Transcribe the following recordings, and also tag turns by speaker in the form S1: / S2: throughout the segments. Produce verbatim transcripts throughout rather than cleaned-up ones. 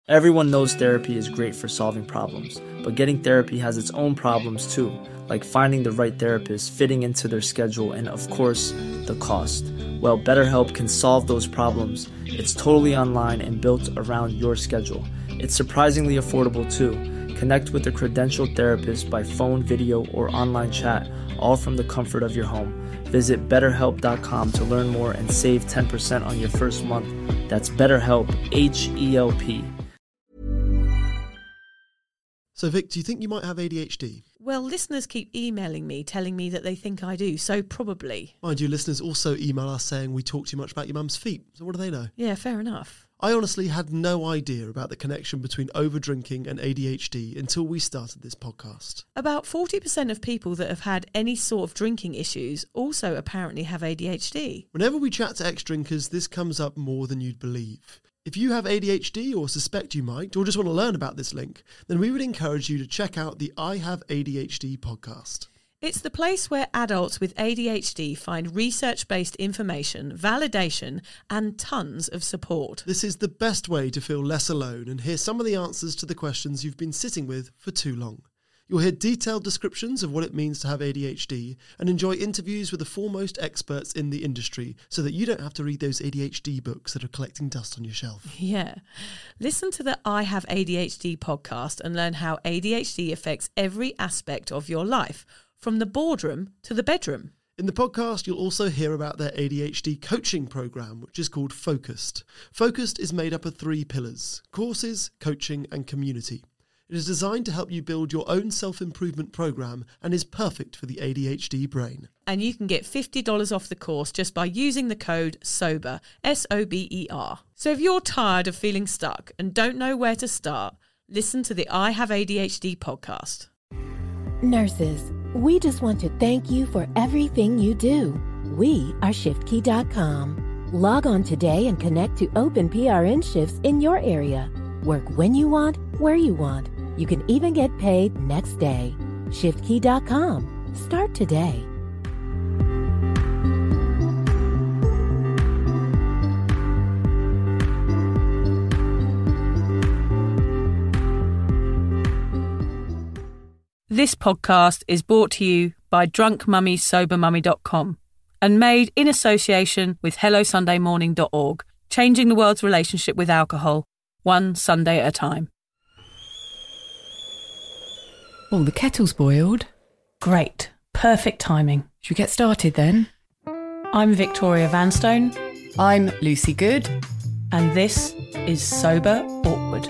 S1: Everyone knows therapy is great for solving problems, but getting therapy has its own problems too, like finding the right therapist, fitting into their schedule, and of course, the cost. Well, BetterHelp can solve those problems. It's totally online and built around your schedule. It's surprisingly affordable too. Connect with a credentialed therapist by phone, video, or online chat, all from the comfort of your home. Visit better help dot com to learn more and save ten percent on your first month. That's BetterHelp, H E L P.
S2: So, Vic, do you think you might have A D H D?
S3: Well, listeners keep emailing me telling me that they think I do, so probably.
S2: Mind you, listeners also email us saying we talk too much about your mum's feet. So what do they know?
S3: Yeah, fair enough.
S2: I honestly had no idea about the connection between over-drinking and A D H D until we started this podcast.
S3: About forty percent of people that have had any sort of drinking issues also apparently have A D H D.
S2: Whenever we chat to ex-drinkers, this comes up more than you'd believe. If you have A D H D or suspect you might, or just want to learn about this link, then we would encourage you to check out the I Have A D H D podcast.
S3: It's the place where adults with A D H D find research-based information, validation, and tons of support.
S2: This is the best way to feel less alone and hear some of the answers to the questions you've been sitting with for too long. You'll hear detailed descriptions of what it means to have A D H D and enjoy interviews with the foremost experts in the industry so that you don't have to read those A D H D books that are collecting dust on your shelf.
S3: Yeah. Listen to the I Have A D H D podcast and learn how A D H D affects every aspect of your life, from the boardroom to the bedroom.
S2: In the podcast, you'll also hear about their A D H D coaching program, which is called Focused. Focused is made up of three pillars: courses, coaching, and community. It is designed to help you build your own self-improvement program and is perfect for the A D H D brain.
S3: And you can get fifty dollars off the course just by using the code SOBER, S O B E R. So if you're tired of feeling stuck and don't know where to start, listen to the I Have A D H D podcast.
S4: Nurses, we just want to thank you for everything you do. We are shift key dot com. Log on today and connect to open P R N shifts in your area. Work when you want, where you want. You can even get paid next day. shift key dot com. Start today.
S3: This podcast is brought to you by drunk mummy sober mummy dot com and made in association with hello sunday morning dot org, changing the world's relationship with alcohol, one Sunday at a time.
S5: Oh, the kettle's boiled.
S3: Great. Perfect timing.
S5: Should we get started then?
S3: I'm Victoria Vanstone.
S5: I'm Lucy Good.
S3: And this is Sober Awkward.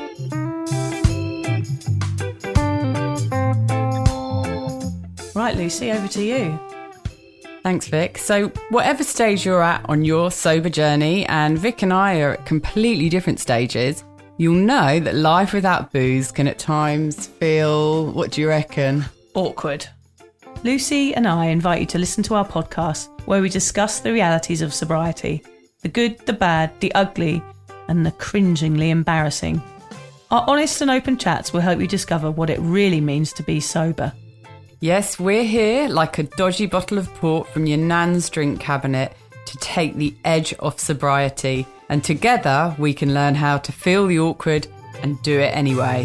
S3: Right, Lucy, over to you.
S5: Thanks, Vic. So whatever stage you're at on your sober journey, and Vic and I are at completely different stages, you'll know that life without booze can at times feel, what do you reckon?
S3: Awkward. Lucy and I invite you to listen to our podcast where we discuss the realities of sobriety, the good, the bad, the ugly, and the cringingly embarrassing. Our honest and open chats will help you discover what it really means to be sober.
S5: Yes, we're here like a dodgy bottle of port from your nan's drink cabinet to take the edge off sobriety. And together we can learn how to feel the awkward and do it anyway.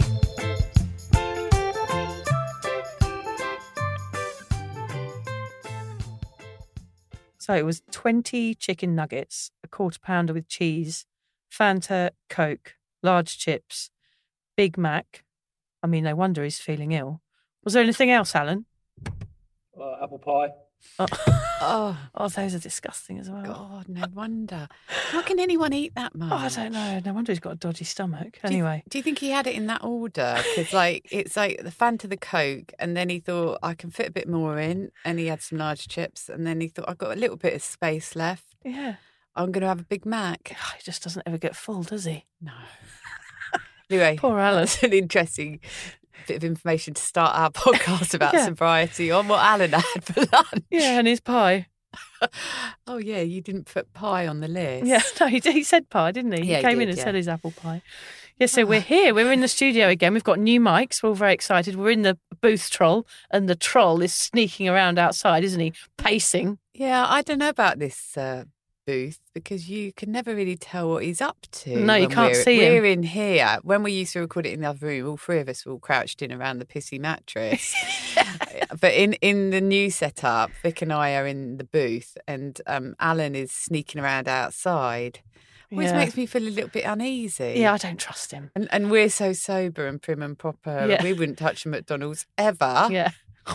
S3: So it was twenty chicken nuggets, a quarter pounder with cheese, Fanta, Coke, large chips, Big Mac. I mean, no wonder he's feeling ill. Was there anything else, Alan?
S1: Uh, apple pie.
S3: Oh.
S5: Oh,
S3: oh, those are disgusting as well.
S5: God, no wonder. How can anyone eat that much?
S3: Oh, I don't know. No wonder he's got a dodgy stomach.
S5: Do you,
S3: anyway.
S5: do you think he had it in that order? Because like it's like the Fanta, the Coke, and then he thought I can fit a bit more in, and he had some large chips, and then he thought I've got a little bit of space left.
S3: Yeah.
S5: I'm going to have a Big Mac.
S3: Oh, he just doesn't ever get full, does he?
S5: No. Anyway,
S3: poor Alan.
S5: That's an interesting bit of information to start our podcast about yeah. sobriety on what Alan had for lunch.
S3: Yeah, and his pie.
S5: Oh, yeah, you didn't put pie on the list.
S3: Yeah, no, he, he said pie, didn't he?
S5: Yeah,
S3: he came
S5: he did,
S3: in and
S5: yeah.
S3: said his apple pie. Yeah, so we're here. We're in the studio again. We've got new mics. We're all very excited. We're in the booth troll, and the troll is sneaking around outside, isn't he? Pacing.
S5: Yeah, I don't know about this uh, booth because you can never really tell what he's up to.
S3: No, you
S5: when
S3: can't
S5: we're,
S3: see him.
S5: We're in here. When we used to record it in the other room, all three of us were all crouched in around the pissy mattress. But in, in the new setup, Vic and I are in the booth and um, Alan is sneaking around outside. Always
S3: Yeah.
S5: makes me feel a little bit uneasy.
S3: Yeah, I don't trust him.
S5: And, and we're so sober and prim and proper.
S3: Yeah.
S5: We wouldn't touch a McDonald's ever.
S3: Yeah.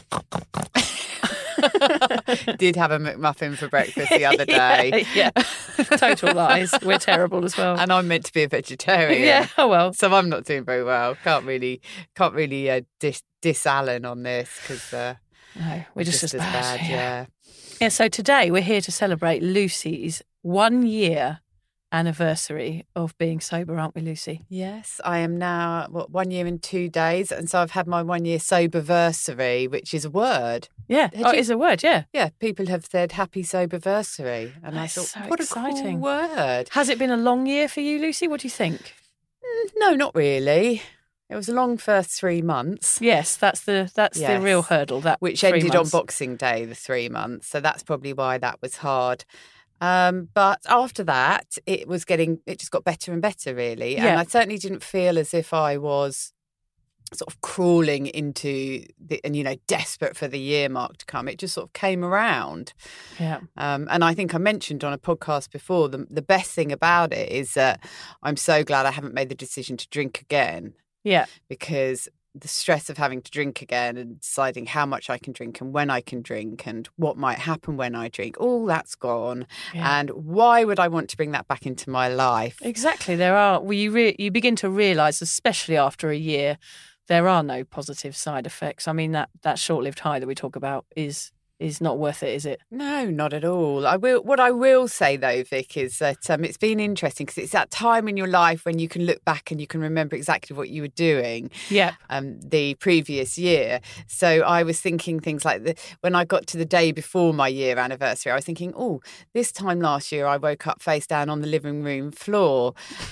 S5: Did have a McMuffin for breakfast the other day.
S3: yeah, yeah. Total lies. We're terrible as well.
S5: And I'm meant to be a vegetarian.
S3: Yeah, oh well.
S5: So I'm not doing very well. Can't really, can't really uh, diss, diss Alan on this because uh,
S3: No, we're just, as bad.
S5: bad.
S3: yeah.
S5: Yeah.
S3: Yeah, so today we're here to celebrate Lucy's one year anniversary of being sober, aren't we, Lucy?
S5: Yes, I am now what one year and two days, and so I've had my one year soberversary, which is a word.
S3: Yeah,
S5: Had
S3: oh,
S5: you-
S3: it's a word, yeah.
S5: Yeah, people have said happy soberversary, and
S3: That's
S5: I thought,
S3: so
S5: what
S3: exciting.
S5: a cool word.
S3: Has it been a long year for you, Lucy? What do you think?
S5: No, not really. It was a long first three months.
S3: Yes, that's the that's the
S5: Yes.
S3: real hurdle. That
S5: Which
S3: three
S5: ended
S3: months.
S5: on Boxing Day, the three months. So that's probably why that was hard. Um, but after that, it was getting, it just got better and better, really. And
S3: Yeah.
S5: I certainly didn't feel as if I was sort of crawling into the, and, you know, desperate for the year mark to come. It just sort of came around.
S3: Yeah,
S5: Um, and I think I mentioned on a podcast before, the, the best thing about it is that I'm so glad I haven't made the decision to drink again.
S3: yeah,
S5: Because the stress of having to drink again and deciding how much I can drink and when I can drink and what might happen when I drink, all that's gone.
S3: yeah.
S5: And why would I want to bring that back into my life?
S3: Exactly. There are. Well, you re- you begin to realise, especially after a year, there are no positive side effects. I mean, that that short-lived high that we talk about is is not worth it, is it?
S5: No, not at all. I will. What I will say though, Vic, is that um, it's been interesting because it's that time in your life when you can look back and you can remember exactly what you were doing.
S3: Yeah.
S5: Um, the previous year. So I was thinking things like the, when I got to the day before my year anniversary, I was thinking, oh, this time last year I woke up face down on the living room floor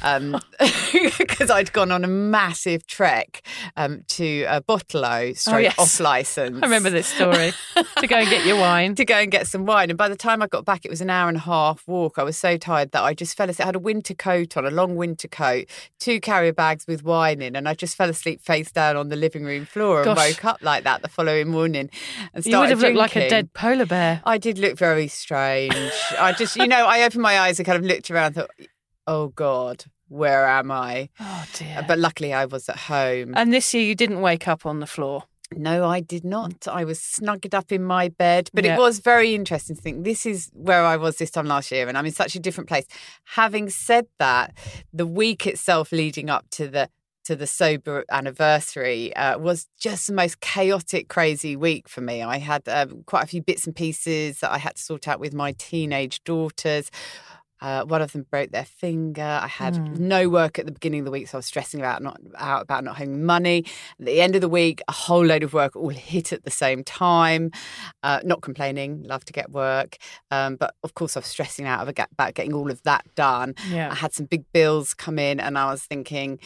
S5: because I'd gone on a massive trek um, to uh, Bottolo, straight
S3: Oh, yes.
S5: off licence.
S3: I remember this story. To go and get your wine.
S5: To go and get some wine. And by the time I got back, it was an hour and a half walk. I was so tired that I just fell asleep. I had a winter coat on, a long winter coat, two carrier bags with wine in, and I just fell asleep face down on the living room floor and
S3: Gosh.
S5: woke up like that the following morning and started
S3: You would have
S5: drinking.
S3: looked like a dead polar bear.
S5: I did look very strange. I just, you know, I opened my eyes and kind of looked around and thought, oh God, where am I?
S3: Oh dear.
S5: But luckily I was at home.
S3: And this year you didn't wake up on the floor.
S5: No, I did not. I was snugged up in my bed. But
S3: Yeah.
S5: it was very interesting to think this is where I was this time last year and I'm in such a different place. Having said that, the week itself leading up to the to the sober anniversary uh, was just the most chaotic, crazy week for me. I had um, quite a few bits and pieces that I had to sort out with my teenage daughters. Uh, one of them broke their finger. I had
S3: Mm.
S5: no work at the beginning of the week, so I was stressing about not out about not having money. At the end of the week, a whole load of work all hit at the same time. Uh, not complaining, love to get work, um, but of course I was stressing out about getting all of that done.
S3: Yeah.
S5: I had some big bills come in, and I was thinking,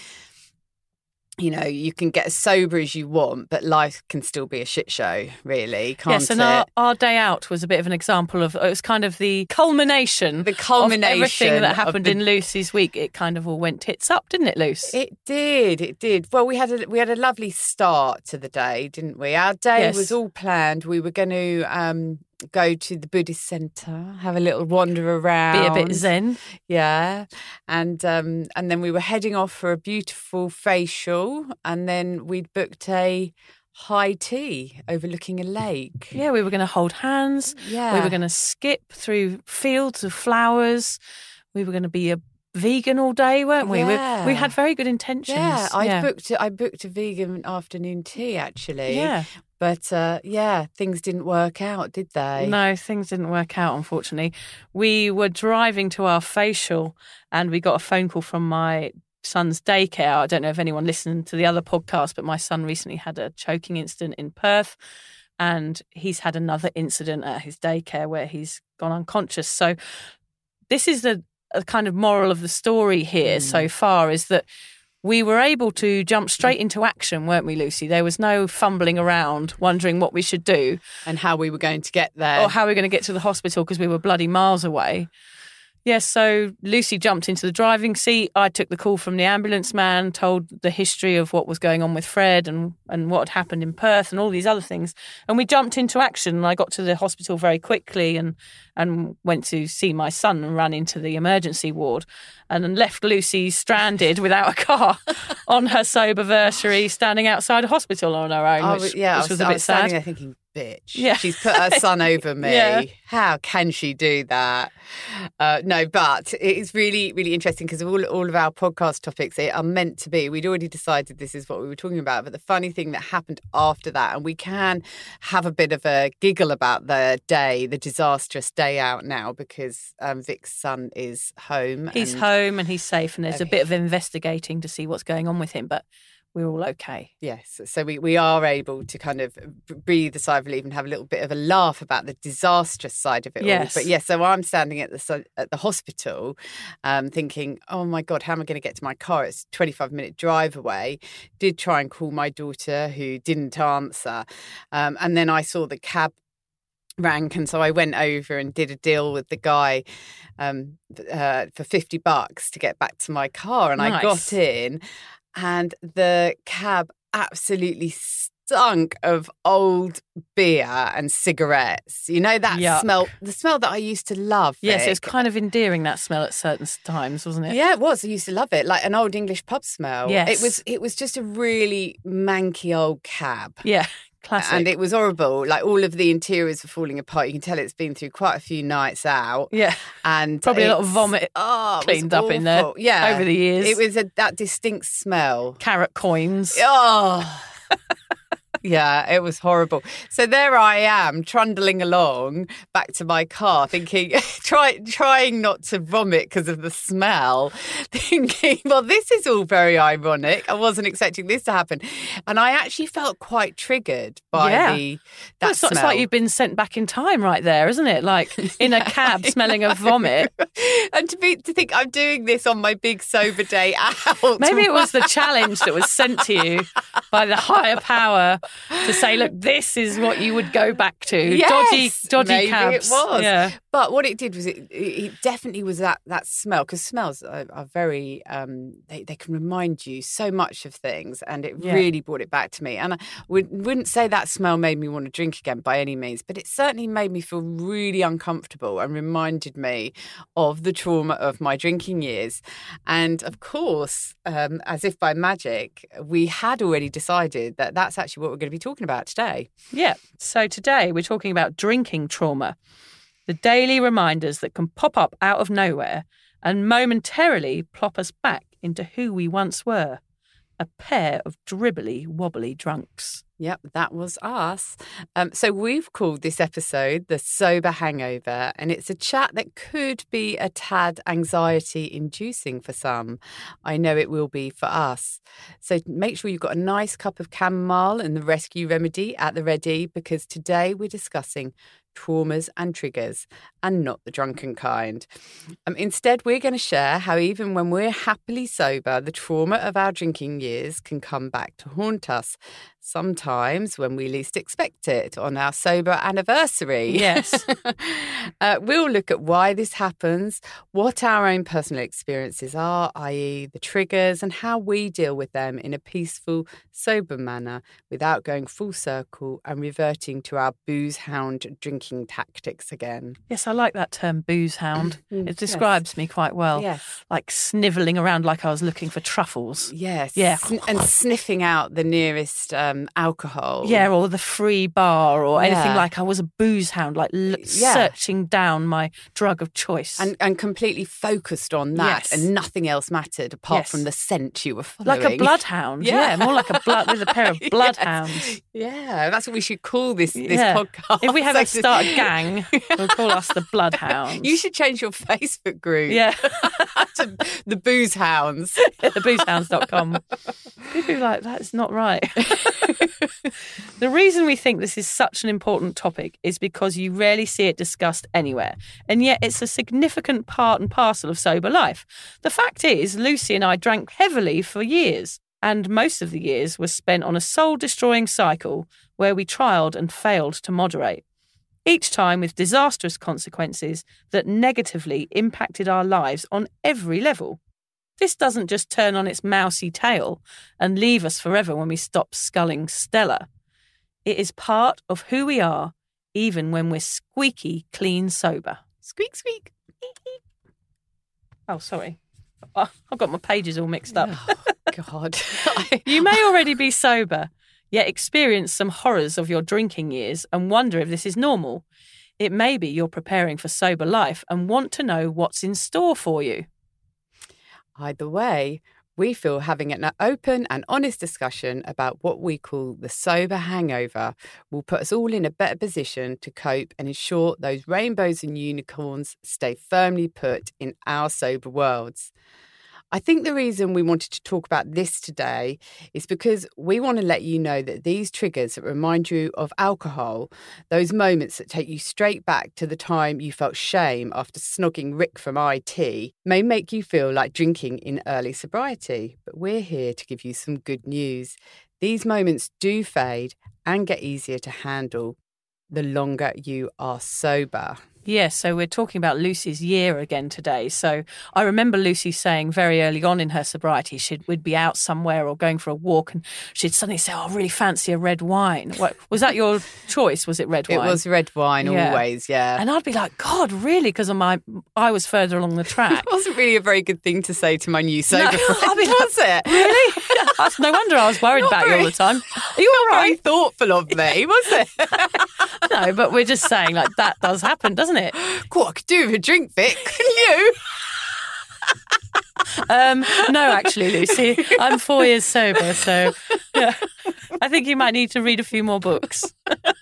S5: you know, you can get as sober as you want, but life can still be a shit show, really, can't
S3: Yes, and
S5: it?
S3: our, our day out was a bit of an example of, it was kind of the culmination,
S5: The culmination
S3: of everything that
S5: of
S3: happened
S5: the-
S3: in Lucy's week. It kind of all went tits up, didn't it, Luce?
S5: It did, it did. Well, we had a we had a lovely start to the day, didn't we? Our day
S3: Yes.
S5: was all planned. We were going to um, go to the Buddhist centre, have a little wander around,
S3: Be a bit zen.
S5: yeah, and um, and then we were heading off for a beautiful facial, and then we'd booked a high tea overlooking a lake.
S3: Yeah, we were going to hold hands.
S5: Yeah,
S3: We were going to skip through fields of flowers. We were going to be a vegan all day, weren't we?
S5: Yeah.
S3: We, we had very good intentions.
S5: Yeah, I
S3: yeah.
S5: booked I booked a vegan afternoon tea actually.
S3: Yeah.
S5: But uh, yeah, things didn't work out, did they?
S3: No, things didn't work out, unfortunately. We were driving to our facial and we got a phone call from my son's daycare. I don't know if anyone listened to the other podcast, but my son recently had a choking incident in Perth and he's had another incident at his daycare where he's gone unconscious. So this is the a kind of moral of the story here
S5: Mm.
S3: so far, is that we were able to jump straight into action, weren't we, Lucy? There was no fumbling around wondering what we should do
S5: And how we were going to get there.
S3: or how we were going to get to the hospital because we were bloody miles away. Yes, so Lucy jumped into the driving seat. I took the call from the ambulance man, told the history of what was going on with Fred and, and what had happened in Perth and all these other things. And we jumped into action. I got to the hospital very quickly and, and went to see my son and ran into the emergency ward and then left Lucy stranded without a car on her soberversary, standing outside a hospital on her own, which,
S5: oh, yeah,
S3: which was,
S5: was
S3: a bit
S5: I was standing
S3: sad.
S5: there thinking, bitch,
S3: Yeah.
S5: she's put her son over me.
S3: Yeah.
S5: How can she do that? Uh, no, but it's really, really interesting because all, all of our podcast topics are meant to be. We'd already decided this is what we were talking about. But the funny thing that happened after that, and we can have a bit of a giggle about the day, the disastrous day out now, because um, Vic's son is home.
S3: He's
S5: and,
S3: home and he's safe, and there's a bit of investigating to see what's going on with him, but we're all okay.
S5: Yes, so we, we are able to kind of breathe a sigh of relief and have a little bit of a laugh about the disastrous side of it
S3: Yes.
S5: all. But yes, so I'm standing at the at the hospital um, thinking, oh my God, how am I going to get to my car? It's a twenty-five minute drive away. Did try and call my daughter who didn't answer. Um, and then I saw the cab rank, and so I went over and did a deal with the guy um, uh, for fifty bucks to get back to my car. And
S3: Nice.
S5: I got in. And the cab absolutely stunk of old beer and cigarettes. You know, that
S3: Yuck.
S5: smell, the smell that I used to love.
S3: Yes,
S5: Vic.
S3: it was kind of endearing, that smell at certain times, wasn't it?
S5: Yeah, it was. I used to love it, like an old English pub smell.
S3: Yes.
S5: It was, it was just a really manky old cab.
S3: Yeah, classic.
S5: And it was horrible. Like all of the interiors were falling apart. You can tell it's been through quite a few nights out.
S3: yeah,
S5: And
S3: probably a lot of
S5: it's-
S3: vomit
S5: oh, it was
S3: cleaned up in there
S5: awful. Yeah,
S3: over the years.
S5: It was a, that distinct smell.
S3: Carrot coins.
S5: Oh, yeah, it was horrible. So there I am, trundling along back to my car, thinking, try, trying not to vomit because of the smell, thinking, well, this is all very ironic. I wasn't expecting this to happen. And I actually felt quite triggered by
S3: Yeah.
S5: the that
S3: Well, it's,
S5: smell.
S3: it's like you've been sent back in time right there, isn't it? Like in a cab smelling of vomit.
S5: And to be to think I'm doing this on my big sober day out.
S3: Maybe it was the challenge that was sent to you by the higher power to say, look, this is what you would go back to.
S5: Yes,
S3: dodgy, dodgy
S5: maybe
S3: cabs.
S5: it was.
S3: Yeah.
S5: But what it did was it, it definitely was that that smell, because smells are, are very, um, they, they can remind you so much of things, and it
S3: Yeah.
S5: really brought it back to me. And I would, wouldn't say that smell made me want to drink again by any means, but it certainly made me feel really uncomfortable and reminded me of the trauma of my drinking years. And of course, um, as if by magic, we had already decided that that's actually what we're going to be talking about today.
S3: Yeah. So today we're talking about drinking trauma, the daily reminders that can pop up out of nowhere and momentarily plop us back into who we once were, a pair of dribbly, wobbly drunks.
S5: Yep, that was us. Um, so we've called this episode The Sober Hangover, and it's a chat that could be a tad anxiety-inducing for some. I know it will be for us. So make sure you've got a nice cup of chamomile and the rescue remedy at the ready, because today we're discussing traumas and triggers, and not the drunken kind. Um, instead, we're going to share how even when we're happily sober, the trauma of our drinking years can come back to haunt us, sometimes when we least expect it, on our sober anniversary.
S3: Yes.
S5: uh, we'll look at why this happens, what our own personal experiences are, that is the triggers, and how we deal with them in a peaceful, sober manner without going full circle and reverting to our booze hound drinking tactics again.
S3: Yes, I like that term, booze hound.
S5: Mm,
S3: It describes me quite well.
S5: Yes.
S3: Like snivelling around like I was looking for truffles.
S5: Yes.
S3: Yeah.
S5: Sn- and sniffing out the nearest um, alcohol.
S3: Yeah, or the free bar or anything
S5: Yeah.
S3: like I was a booze hound, like l-
S5: Yeah.
S3: searching down my drug of choice.
S5: And, and completely focused on that,
S3: Yes.
S5: and nothing else mattered apart
S3: Yes.
S5: from the scent you were following.
S3: like a bloodhound.
S5: Yeah.
S3: Yeah. more like a blood with a pair of
S5: Yes.
S3: bloodhounds.
S5: Yeah, that's what we should call this this
S3: Yeah.
S5: podcast.
S3: If we have to
S5: So-
S3: start a gang, we'll call us the Bloodhounds.
S5: You should change your Facebook group
S3: Yeah.
S5: to the Booze Hounds.
S3: the booze hounds dot com. People are like, that's not right. The reason we think this is such an important topic is because you rarely see it discussed anywhere, and yet it's a significant part and parcel of sober life. The fact is, Lucy and I drank heavily for years, and most of the years were spent on a soul-destroying cycle where we trialled and failed to moderate. each time with disastrous consequences that negatively impacted our lives on every level. This doesn't just turn on its mousy tail and leave us forever when we stop sculling Stella. It is part of who we are, even when we're squeaky clean sober. Squeak, squeak. Oh, sorry. Oh, I've got my pages all mixed up.
S5: Oh, God.
S3: You may already be sober, yet experience some horrors of your drinking years and wonder if this is normal. It may be you're preparing for sober life and want to know what's in store for you.
S5: Either way, we feel having an open and honest discussion about what we call the sober hangover will put us all in a better position to cope and ensure those rainbows and unicorns stay firmly put in our sober worlds. I think the reason we wanted to talk about this today is because we want to let you know that these triggers that remind you of alcohol, those moments that take you straight back to the time you felt shame after snogging Rick from I T, may make you feel like drinking in early sobriety. But we're here to give you some good news. These moments do fade and get easier to handle the longer you are sober.
S3: Yes, so we're talking about Lucy's year again today. So I remember Lucy saying very early on in her sobriety, she'd we'd be out somewhere or going for a walk and she'd suddenly say, oh, I really fancy a red wine. What, was that your choice? Was it red wine?
S5: It was red wine,
S3: yeah.
S5: always, yeah.
S3: And I'd be like, God, really? Because my I was further along the track.
S5: It wasn't really a very good thing to say to my new sober
S3: No,
S5: friend,
S3: I'd be like,
S5: was it?
S3: Really? That's no wonder I was worried
S5: Not
S3: about
S5: very,
S3: you all the time. Are you all
S5: Very
S3: right?
S5: thoughtful of me, was it?
S3: No, but we're just saying, like, that does happen, doesn't it?
S5: What I could do with a drink, Vic, couldn't you?
S3: Um, no, actually, Lucy, I'm four years sober, so yeah, I think you might need to read a few more books.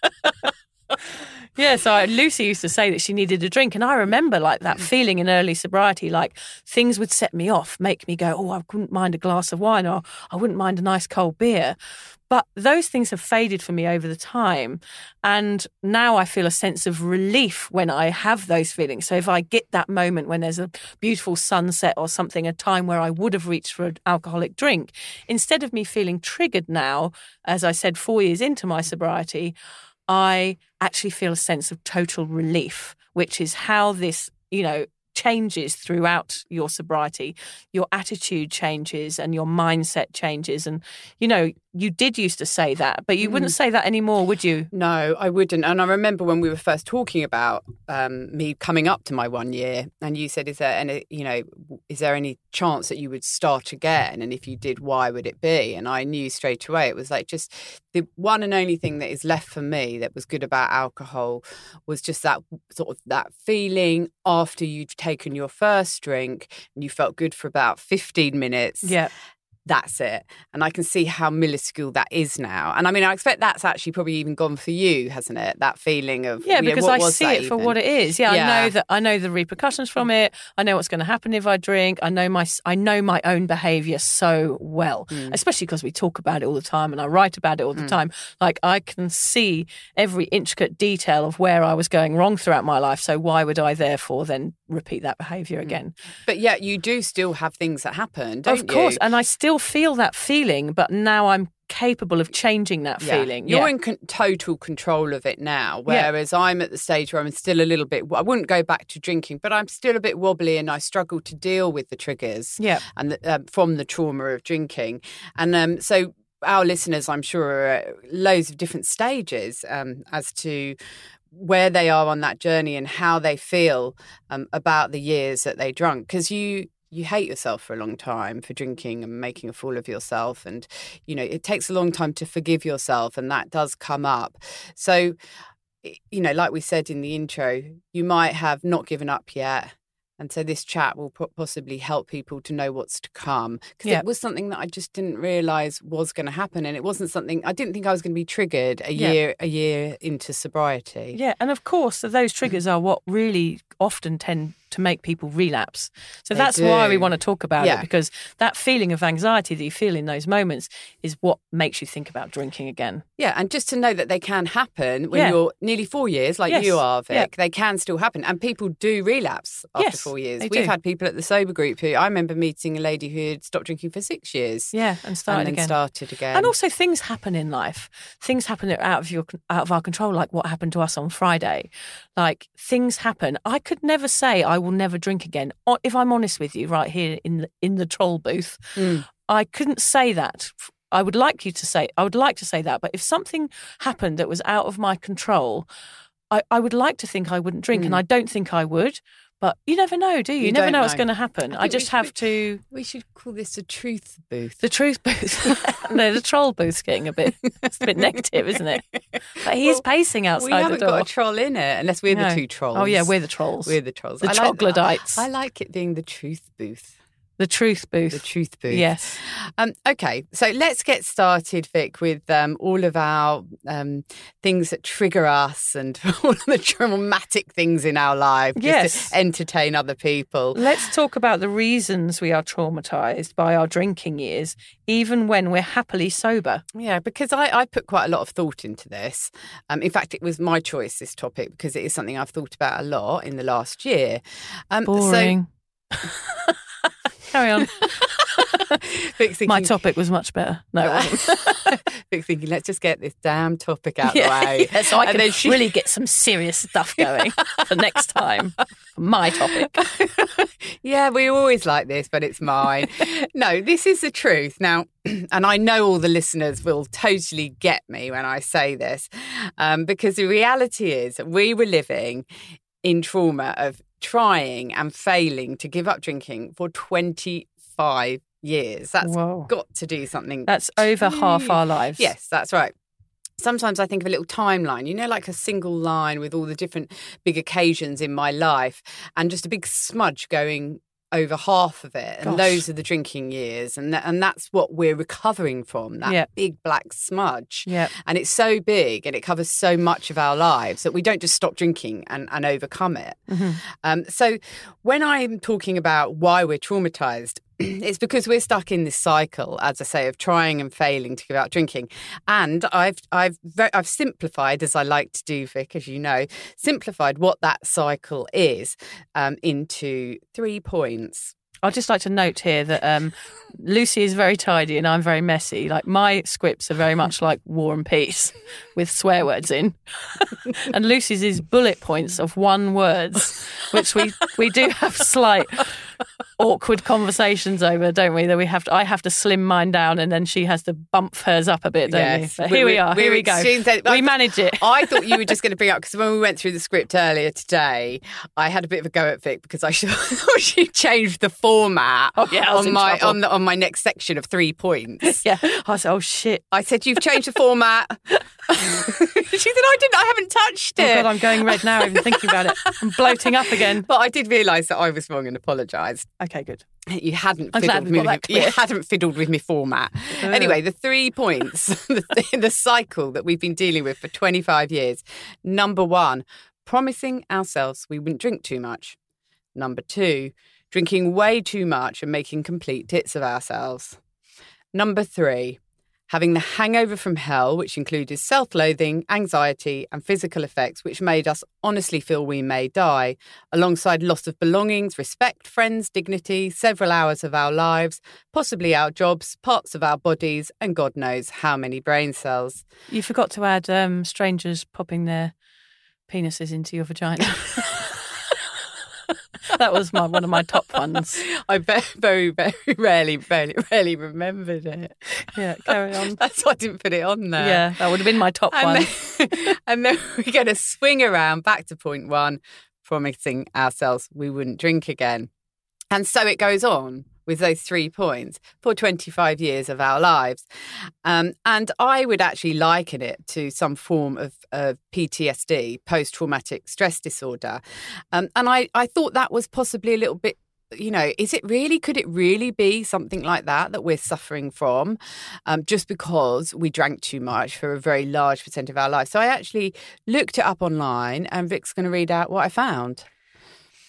S3: Yeah, so I, Lucy used to say that she needed a drink, and I remember like that feeling in early sobriety, like things would set me off, make me go, oh, I wouldn't mind a glass of wine, or I wouldn't mind a nice cold beer. But those things have faded for me over the time, and now I feel a sense of relief when I have those feelings. So if I get that moment when there's a beautiful sunset or something, a time where I would have reached for an alcoholic drink, instead of me feeling triggered now, as I said, four years into my sobriety, I actually feel a sense of total relief, which is how this, you know, changes throughout your sobriety. Your attitude changes and your mindset changes. And, you know, you did used to say that, but you mm. wouldn't say that anymore, would you?
S5: No, I wouldn't. And I remember when we were first talking about um, me coming up to my one year, and you said, is there any, you know, is there any chance that you would start again? And if you did, why would it be? And I knew straight away it was like just the one and only thing that is left for me that was good about alcohol was just that sort of that feeling after you'd taken your first drink and you felt good for about fifteen minutes.
S3: Yeah.
S5: That's it. And I can see how minuscule that is now. And I mean, I expect that's actually probably even gone for you, hasn't it? That feeling of,
S3: yeah,
S5: you know,
S3: because
S5: what
S3: I
S5: was
S3: see
S5: that
S3: it for
S5: even?
S3: what it is. Yeah,
S5: Yeah.
S3: I know that I know the repercussions from it. I know what's going to happen if I drink. I know my I know my own behaviour so well,
S5: Mm.
S3: especially because we talk about it all the time and I write about it all the
S5: Mm.
S3: time. Like I can see every intricate detail of where I was going wrong throughout my life. So why would I therefore then repeat that behaviour again?
S5: But yet you do still have things that happen, don't you?
S3: Of course, and I still feel that feeling, but now I'm capable of changing that
S5: Yeah.
S3: feeling.
S5: You're
S3: Yeah.
S5: in con- total control of it now, whereas I'm at the stage where I'm still a little bit, I wouldn't go back to drinking, but I'm still a bit wobbly and I struggle to deal with the triggers
S3: Yeah.
S5: and the, um, from the trauma of drinking. And um, so our listeners, I'm sure, are at loads of different stages um, as to where they are on that journey and how they feel um, about the years that they drunk. Because you... you hate yourself for a long time for drinking and making a fool of yourself. And, you know, it takes a long time to forgive yourself, and that does come up. So, you know, like we said in the intro, you might have not given up yet. And so this chat will possibly help people to know what's to come. Because
S3: Yeah.
S5: it was something that I just didn't realise was going to happen. And it wasn't something, I didn't think I was going to be triggered a
S3: Yeah.
S5: year, a year into sobriety.
S3: Yeah, and of course, those triggers are what really often tend to make people relapse. So
S5: They
S3: that's
S5: do.
S3: why we want to talk about
S5: Yeah.
S3: it, because that feeling of anxiety that you feel in those moments is what makes you think about drinking again.
S5: Yeah, and just to know that they can happen when
S3: Yeah.
S5: you're nearly four years, like
S3: Yes.
S5: you are, Vic,
S3: Yeah.
S5: they can still happen. And people do relapse after
S3: Yes,
S5: four years.
S3: they
S5: We've
S3: do.
S5: had people at the sober group who, I remember meeting a lady who had stopped drinking for six years.
S3: Yeah, and started
S5: and then
S3: again.
S5: started again.
S3: And also things happen in life. Things happen that are out of your out of our control, like what happened to us on Friday. Like things happen. I could never say I will never drink again. Or if I'm honest with you, right here in the, in the troll booth,
S5: Mm.
S3: I couldn't say that. I would like you to say. I would like to say that. But if something happened that was out of my control, I, I would like to think I wouldn't drink,
S5: Mm.
S3: and I don't think I would. But you never know, do you? You,
S5: You
S3: never
S5: don't
S3: know what's
S5: know.
S3: going to happen.
S5: I
S3: I,
S5: think
S3: just
S5: we-
S3: have
S5: we-
S3: to.
S5: We should call this a truth booth.
S3: The truth booth. No, the troll booth's getting a bit, it's a bit negative, isn't it? But he is
S5: Well,
S3: pacing outside
S5: we
S3: the
S5: haven't
S3: door.
S5: got a troll in it, unless we're
S3: No.
S5: the two trolls.
S3: Oh, yeah, we're the trolls.
S5: We're the trolls.
S3: The
S5: I like that.
S3: troglodytes.
S5: I like it being the truth booth.
S3: The truth booth.
S5: The truth booth.
S3: Yes.
S5: Um, okay, so let's get started, Vic, with um, all of our um, things that trigger us and all of the traumatic things in our life, just
S3: Yes.
S5: to entertain other people.
S3: Let's talk about the reasons we are traumatised by our drinking years, even when we're happily sober.
S5: Yeah, because I, I put quite a lot of thought into this. Um, in fact, it was my choice, this topic, because it is something I've thought about a lot in the last year. Um,
S3: Boring. Carry on.
S5: So, Vic's thinking,
S3: My topic was much better. No, it wasn't.
S5: Vic's thinking, let's just get this damn topic out of
S3: Yeah,
S5: the way.
S3: yeah, so I
S5: And
S3: can
S5: then she-
S3: really get some serious stuff going for next time. My topic.
S5: Yeah, we always like this, but it's mine. No, this is the truth. Now, and I know all the listeners will totally get me when I say this, um, because the reality is we were living in trauma of trying and failing to give up drinking for twenty-five years. That's
S3: Whoa.
S5: got to do something.
S3: That's over half our lives.
S5: Yes, that's right. Sometimes I think of a little timeline, you know, like a single line with all the different big occasions in my life and just a big smudge going over half of it. And
S3: Gosh.
S5: those are the drinking years. And, th- and that's what we're recovering from, that
S3: Yeah.
S5: big black smudge.
S3: Yeah.
S5: And it's so big and it covers so much of our lives that we don't just stop drinking and, and overcome it.
S3: Mm-hmm.
S5: Um, so when I'm talking about why we're traumatized, it's because we're stuck in this cycle, as I say, of trying and failing to give up drinking. And I've I've ve- I've simplified, as I like to do, Vic, as you know, simplified what that cycle is um, into three points.
S3: I'd just like to note here that um, Lucy is very tidy and I'm very messy. Like my scripts are very much like War and Peace with swear words in. And Lucy's is bullet points of one words, which we, we do have slight awkward conversations over, don't we? That we have to, I have to slim mine down and then she has to bump hers up a bit, don't
S5: Yes.
S3: we? But
S5: We-
S3: here we
S5: we-
S3: are,
S5: we're
S3: here we go.
S5: extreme sen-
S3: We manage it.
S5: I thought you were just going to bring up, because when we went through the script earlier today, I had a bit of a go at Vic because I thought she changed the format
S3: Oh, yeah, I was
S5: on
S3: in
S5: my
S3: trouble.
S5: on, the, on my next section of three points.
S3: Yeah. I said, oh shit.
S5: I said, you've changed the format. She said, I didn't, I haven't touched
S3: Oh
S5: it.
S3: God, I'm going red now even thinking about it. I'm bloating up again.
S5: But I did realise that I was wrong and apologised.
S3: Okay, good.
S5: You hadn't
S3: I'm glad
S5: fiddled
S3: we've
S5: with
S3: got
S5: me.
S3: that
S5: You
S3: clear.
S5: hadn't fiddled with me format. Anyway, the three points, the, the cycle that we've been dealing with for twenty-five years. Number one, promising ourselves we wouldn't drink too much. Number two, drinking way too much and making complete tits of ourselves. Number three, having the hangover from hell, which included self-loathing, anxiety and physical effects, which made us honestly feel we may die, alongside loss of belongings, respect, friends, dignity, several hours of our lives, possibly our jobs, parts of our bodies, and God knows how many brain cells.
S3: You forgot to add um, strangers popping their penises into your vagina. That was my one of my top ones.
S5: I very, very, very rarely, very rarely remembered it.
S3: Yeah, carry on.
S5: That's why I didn't put it on there.
S3: Yeah, that would have been my top one.
S5: And then, and then we're going to swing around back to point one, promising ourselves we wouldn't drink again. And so it goes on with those three points for twenty-five years of our lives. Um, and I would actually liken it to some form of, of P T S D, post-traumatic stress disorder. Um, and I, I thought that was possibly a little bit, you know, is it really, could it really be something like that that we're suffering from um, just because we drank too much for a very large percent of our life? So I actually looked it up online and Vic's going to read out what I found.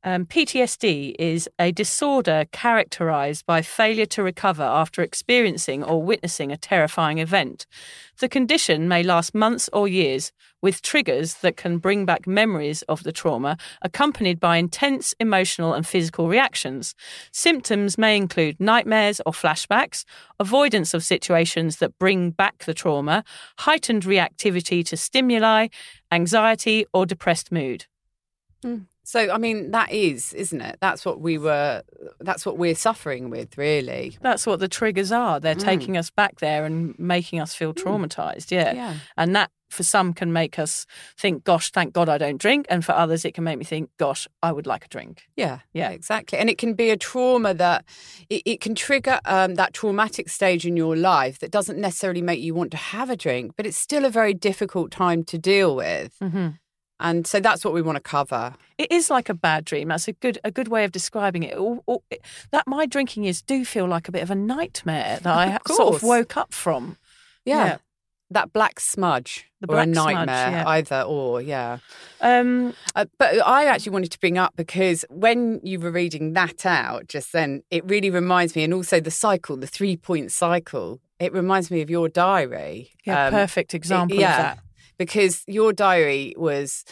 S3: Um, P T S D is a disorder characterised by failure to recover after experiencing or witnessing a terrifying event. The condition may last months or years, with triggers that can bring back memories of the trauma, accompanied by intense emotional and physical reactions. Symptoms may include nightmares or flashbacks, avoidance of situations that bring back the trauma, heightened reactivity to stimuli, anxiety or depressed mood.
S5: Mm. So, I mean, that is, isn't it? That's what we were, that's what we're suffering with, really.
S3: That's what the triggers are. They're mm. taking us back there and making us feel traumatised, yeah.
S5: yeah.
S3: And that, for some, can make us think, gosh, thank God I don't drink. And for others, it can make me think, gosh, I would like a drink.
S5: Yeah, yeah, exactly. And it can be a trauma that, it, it can trigger um, that traumatic stage in your life that doesn't necessarily make you want to have a drink, but it's still a very difficult time to deal with.
S3: Mm-hmm.
S5: And so that's what we want to cover.
S3: It is like a bad dream. That's a good a good way of describing it. Or, or, that my drinking years do feel like a bit of a nightmare that I
S5: of
S3: sort of woke up from.
S5: Yeah.
S3: yeah.
S5: That black smudge
S3: the
S5: or
S3: black
S5: a nightmare,
S3: smudge, yeah.
S5: either or, yeah.
S3: Um,
S5: uh, but I actually wanted to bring up, because when you were reading that out just then, it really reminds me, and also the cycle, the three-point cycle, it reminds me of your diary.
S3: Yeah, um, perfect example
S5: it, yeah,
S3: of that.
S5: Because your diary was,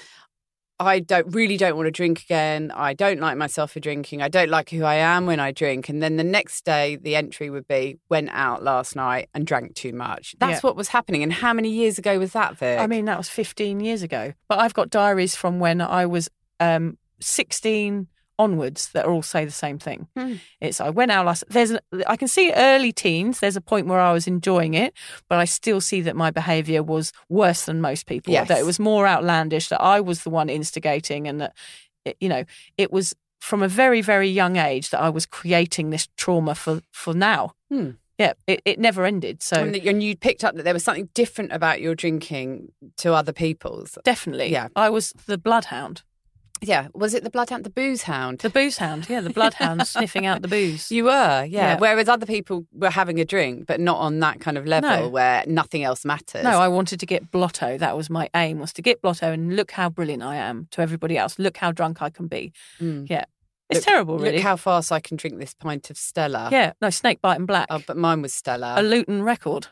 S5: I don't really don't want to drink again. I don't like myself for drinking. I don't like who I am when I drink. And then the next day, the entry would be, went out last night and drank too much. That's yeah. what was happening. And how many years ago was that, Vic?
S3: I mean, that was fifteen years ago. But I've got diaries from when I was um, sixteen onwards that all say the same thing. Hmm. It's I went out last. There's I can see early teens. There's a point where I was enjoying it, but I still see that my behaviour was worse than most people.
S5: Yes.
S3: That it was more outlandish. That I was the one instigating, and that it, you know it was from a very very young age that I was creating this trauma for for now.
S5: Hmm.
S3: Yeah, it, it never ended. So
S5: and, and you picked up that there was something different about your drinking to other people's.
S3: Definitely,
S5: yeah.
S3: I was the bloodhound.
S5: Yeah, was it the bloodhound, the booze hound?
S3: The booze hound, yeah, the bloodhound sniffing out the booze.
S5: You were, yeah.
S3: yeah.
S5: Whereas other people were having a drink, but not on that kind of level
S3: no.
S5: where nothing else matters.
S3: No, I wanted to get blotto. That was my aim, was to get blotto and look how brilliant I am to everybody else. Look how drunk I can be.
S5: Mm.
S3: Yeah. It's
S5: look,
S3: terrible, really.
S5: Look how fast I can drink this pint of Stella.
S3: Yeah, no, snake bite and black.
S5: Oh, but mine was Stella.
S3: A Luton record.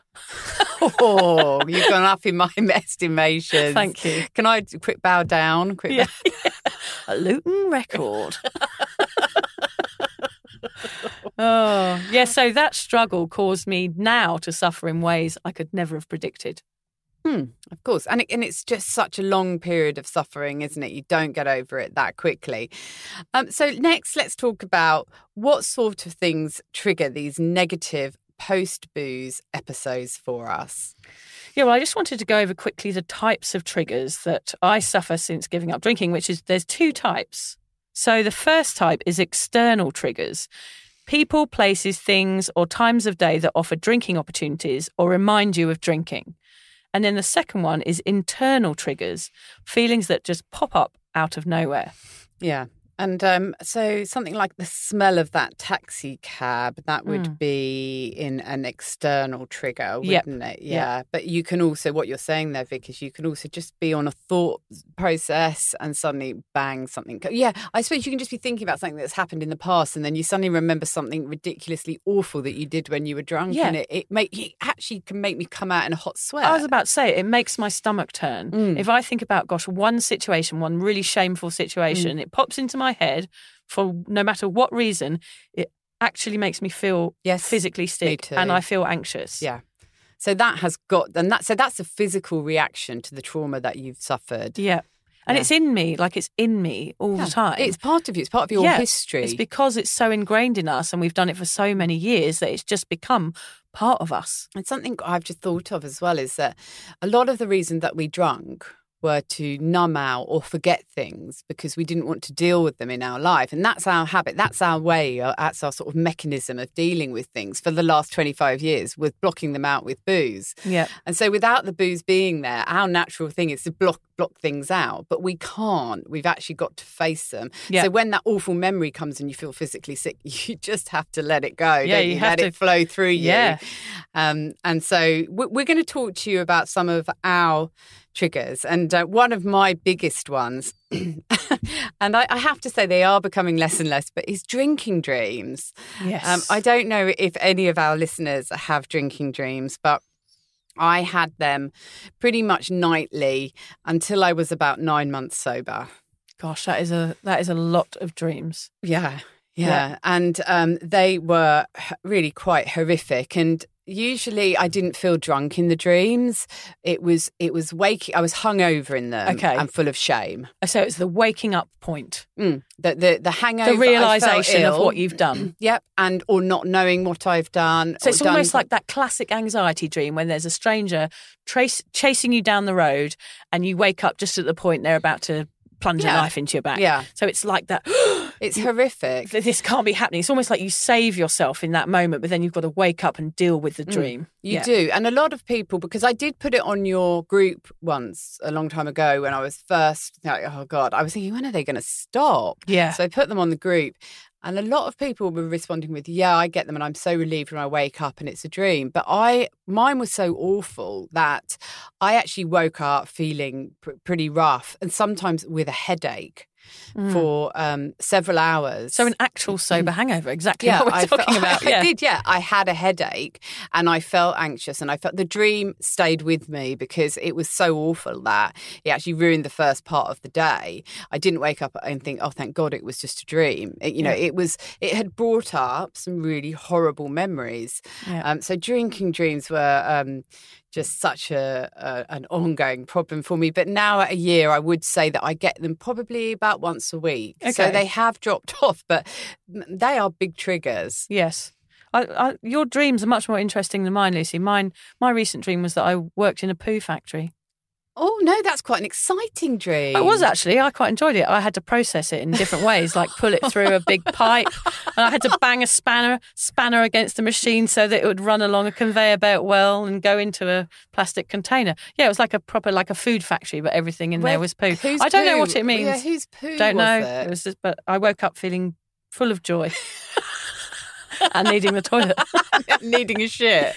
S5: Oh, you've gone up in my estimation.
S3: Thank you.
S5: Can I quick bow down? Quick
S3: yeah.
S5: bow-
S3: A Luton record. Oh, yeah, so that struggle caused me now to suffer in ways I could never have predicted.
S5: Hmm, of course. And, it, and it's just such a long period of suffering, isn't it? You don't get over it that quickly. Um, so next, let's talk about what sort of things trigger these negative post-booze episodes for us.
S3: Yeah, well, I just wanted to go over quickly the types of triggers that I suffer since giving up drinking, which is there's two types. So the first type is external triggers. People, places, things, or times of day that offer drinking opportunities or remind you of drinking. And then the second one is internal triggers, feelings that just pop up out of nowhere.
S5: Yeah. And um, so something like the smell of that taxi cab, that would
S3: Mm.
S5: be in an external trigger,
S3: Yep.
S5: wouldn't it? Yeah.
S3: Yep.
S5: But you can also, what you're saying there, Vic, is you can also just be on a thought process and suddenly bang, something. Yeah, I suppose you can just be thinking about something that's happened in the past and then you suddenly remember something ridiculously awful that you did when you were drunk.
S3: Yeah.
S5: And it, it, make, it actually can make me come out in a hot sweat.
S3: I was about to say, it makes my stomach turn.
S5: Mm.
S3: If I think about, gosh, one situation, one really shameful situation,
S5: Mm.
S3: it pops into my head for no matter what reason, it actually makes me feel
S5: Yes,
S3: physically sick
S5: too.
S3: and I feel anxious.
S5: Yeah. So that has got, and that, so that's a physical reaction to the trauma that you've suffered.
S3: Yeah. And
S5: Yeah.
S3: it's in me, like it's in me all
S5: Yeah.
S3: the time.
S5: It's part of you. It's part of your
S3: Yeah.
S5: history.
S3: It's because it's so ingrained in us and we've done it for so many years that it's just become part of us.
S5: And something I've just thought of as well is that a lot of the reason that we drunk were to numb out or forget things because we didn't want to deal with them in our life. And that's our habit. That's our way. uh, That's our sort of mechanism of dealing with things for the last twenty-five years, with blocking them out with booze.
S3: Yeah.
S5: And so without the booze being there, our natural thing is to block block things out. But we can't. We've actually got to face them.
S3: Yeah.
S5: So when that awful memory comes and you feel physically sick, you just have to let it go.
S3: Yeah,
S5: don't
S3: you
S5: you
S3: have
S5: let
S3: to-
S5: it flow through you.
S3: Yeah.
S5: Um, and so we're, we're going to talk to you about some of our triggers. And uh, one of my biggest ones, and I, I have to say they are becoming less and less, but his drinking dreams.
S3: Yes.
S5: Um, I don't know if any of our listeners have drinking dreams, but I had them pretty much nightly until I was about nine months sober.
S3: Gosh, that is a that is a lot of dreams.
S5: Yeah, yeah.
S3: Yeah.
S5: And um, they were h- really quite horrific. And usually I didn't feel drunk in the dreams. It was it was waking. I was hungover in them
S3: Okay.
S5: and full of shame.
S3: So it's the waking up point,
S5: Mm. The, the the hangover,
S3: the
S5: I felt
S3: realization of
S5: ill.
S3: what you've done.
S5: Yep, and or not knowing what I've done.
S3: So
S5: or
S3: it's almost
S5: done-
S3: like that classic anxiety dream when there's a stranger trace, chasing you down the road and you wake up just at the point they're about to plunge
S5: Yeah.
S3: a knife into your back.
S5: Yeah.
S3: So it's like that,
S5: It's horrific.
S3: this can't be happening. It's almost like you save yourself in that moment, but then you've got to wake up and deal with the dream.
S5: You
S3: Yeah.
S5: do. And a lot of people, because I did put it on your group once a long time ago when I was first, like, oh God, I was thinking, when are they going to stop?
S3: Yeah.
S5: So I put them on the group. And a lot of people were responding with, yeah, I get them. And I'm so relieved when I wake up and it's a dream. But I, mine was so awful that I actually woke up feeling pr- pretty rough and sometimes with a headache for um, several hours.
S3: So an actual sober hangover, exactly what we're
S5: I
S3: talking
S5: felt-
S3: about.
S5: I
S3: Yeah.
S5: did, yeah. I had a headache and I felt anxious and I felt the dream stayed with me because it was so awful that it actually ruined the first part of the day. I didn't wake up and think, oh, thank God it was just a dream. It, you know,
S3: Yeah.
S5: it was, it had brought up some really horrible memories.
S3: Yeah.
S5: Um, so drinking dreams were um, just such a, a an ongoing problem for me. But now at a year, I would say that I get them probably about once a week. So
S3: Okay.
S5: they have dropped off, but they are big triggers.
S3: Yes. I, I, your dreams are much more interesting than mine, Lucy. Mine, my recent dream was that I worked in a poo factory.
S5: Oh, no, that's quite an exciting dream.
S3: It was actually. I quite enjoyed it. I had to process it in different ways, like pull it through a big pipe, and I had to bang a spanner spanner against the machine so that it would run along a conveyor belt well and go into a plastic container. Yeah, it was like a proper like a food factory, but everything in
S5: Where-
S3: there was poo.
S5: whose
S3: I don't know
S5: poo?
S3: what it means.
S5: Yeah, whose poo
S3: Don't
S5: was
S3: know.
S5: it?
S3: It was just, but I woke up feeling full of joy and needing the toilet.
S5: Needing a shit.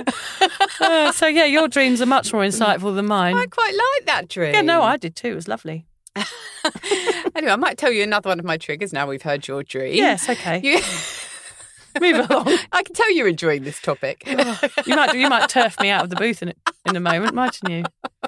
S3: Uh, so yeah, your dreams are much more insightful than mine.
S5: I quite like that dream.
S3: Yeah, no, I did too. It was lovely.
S5: Anyway, I might tell you another one of my triggers now we've heard your dream.
S3: Yes, okay.
S5: You...
S3: Move along.
S5: I can tell you're enjoying this topic.
S3: You might you might turf me out of the booth in a, in a moment, mightn't you?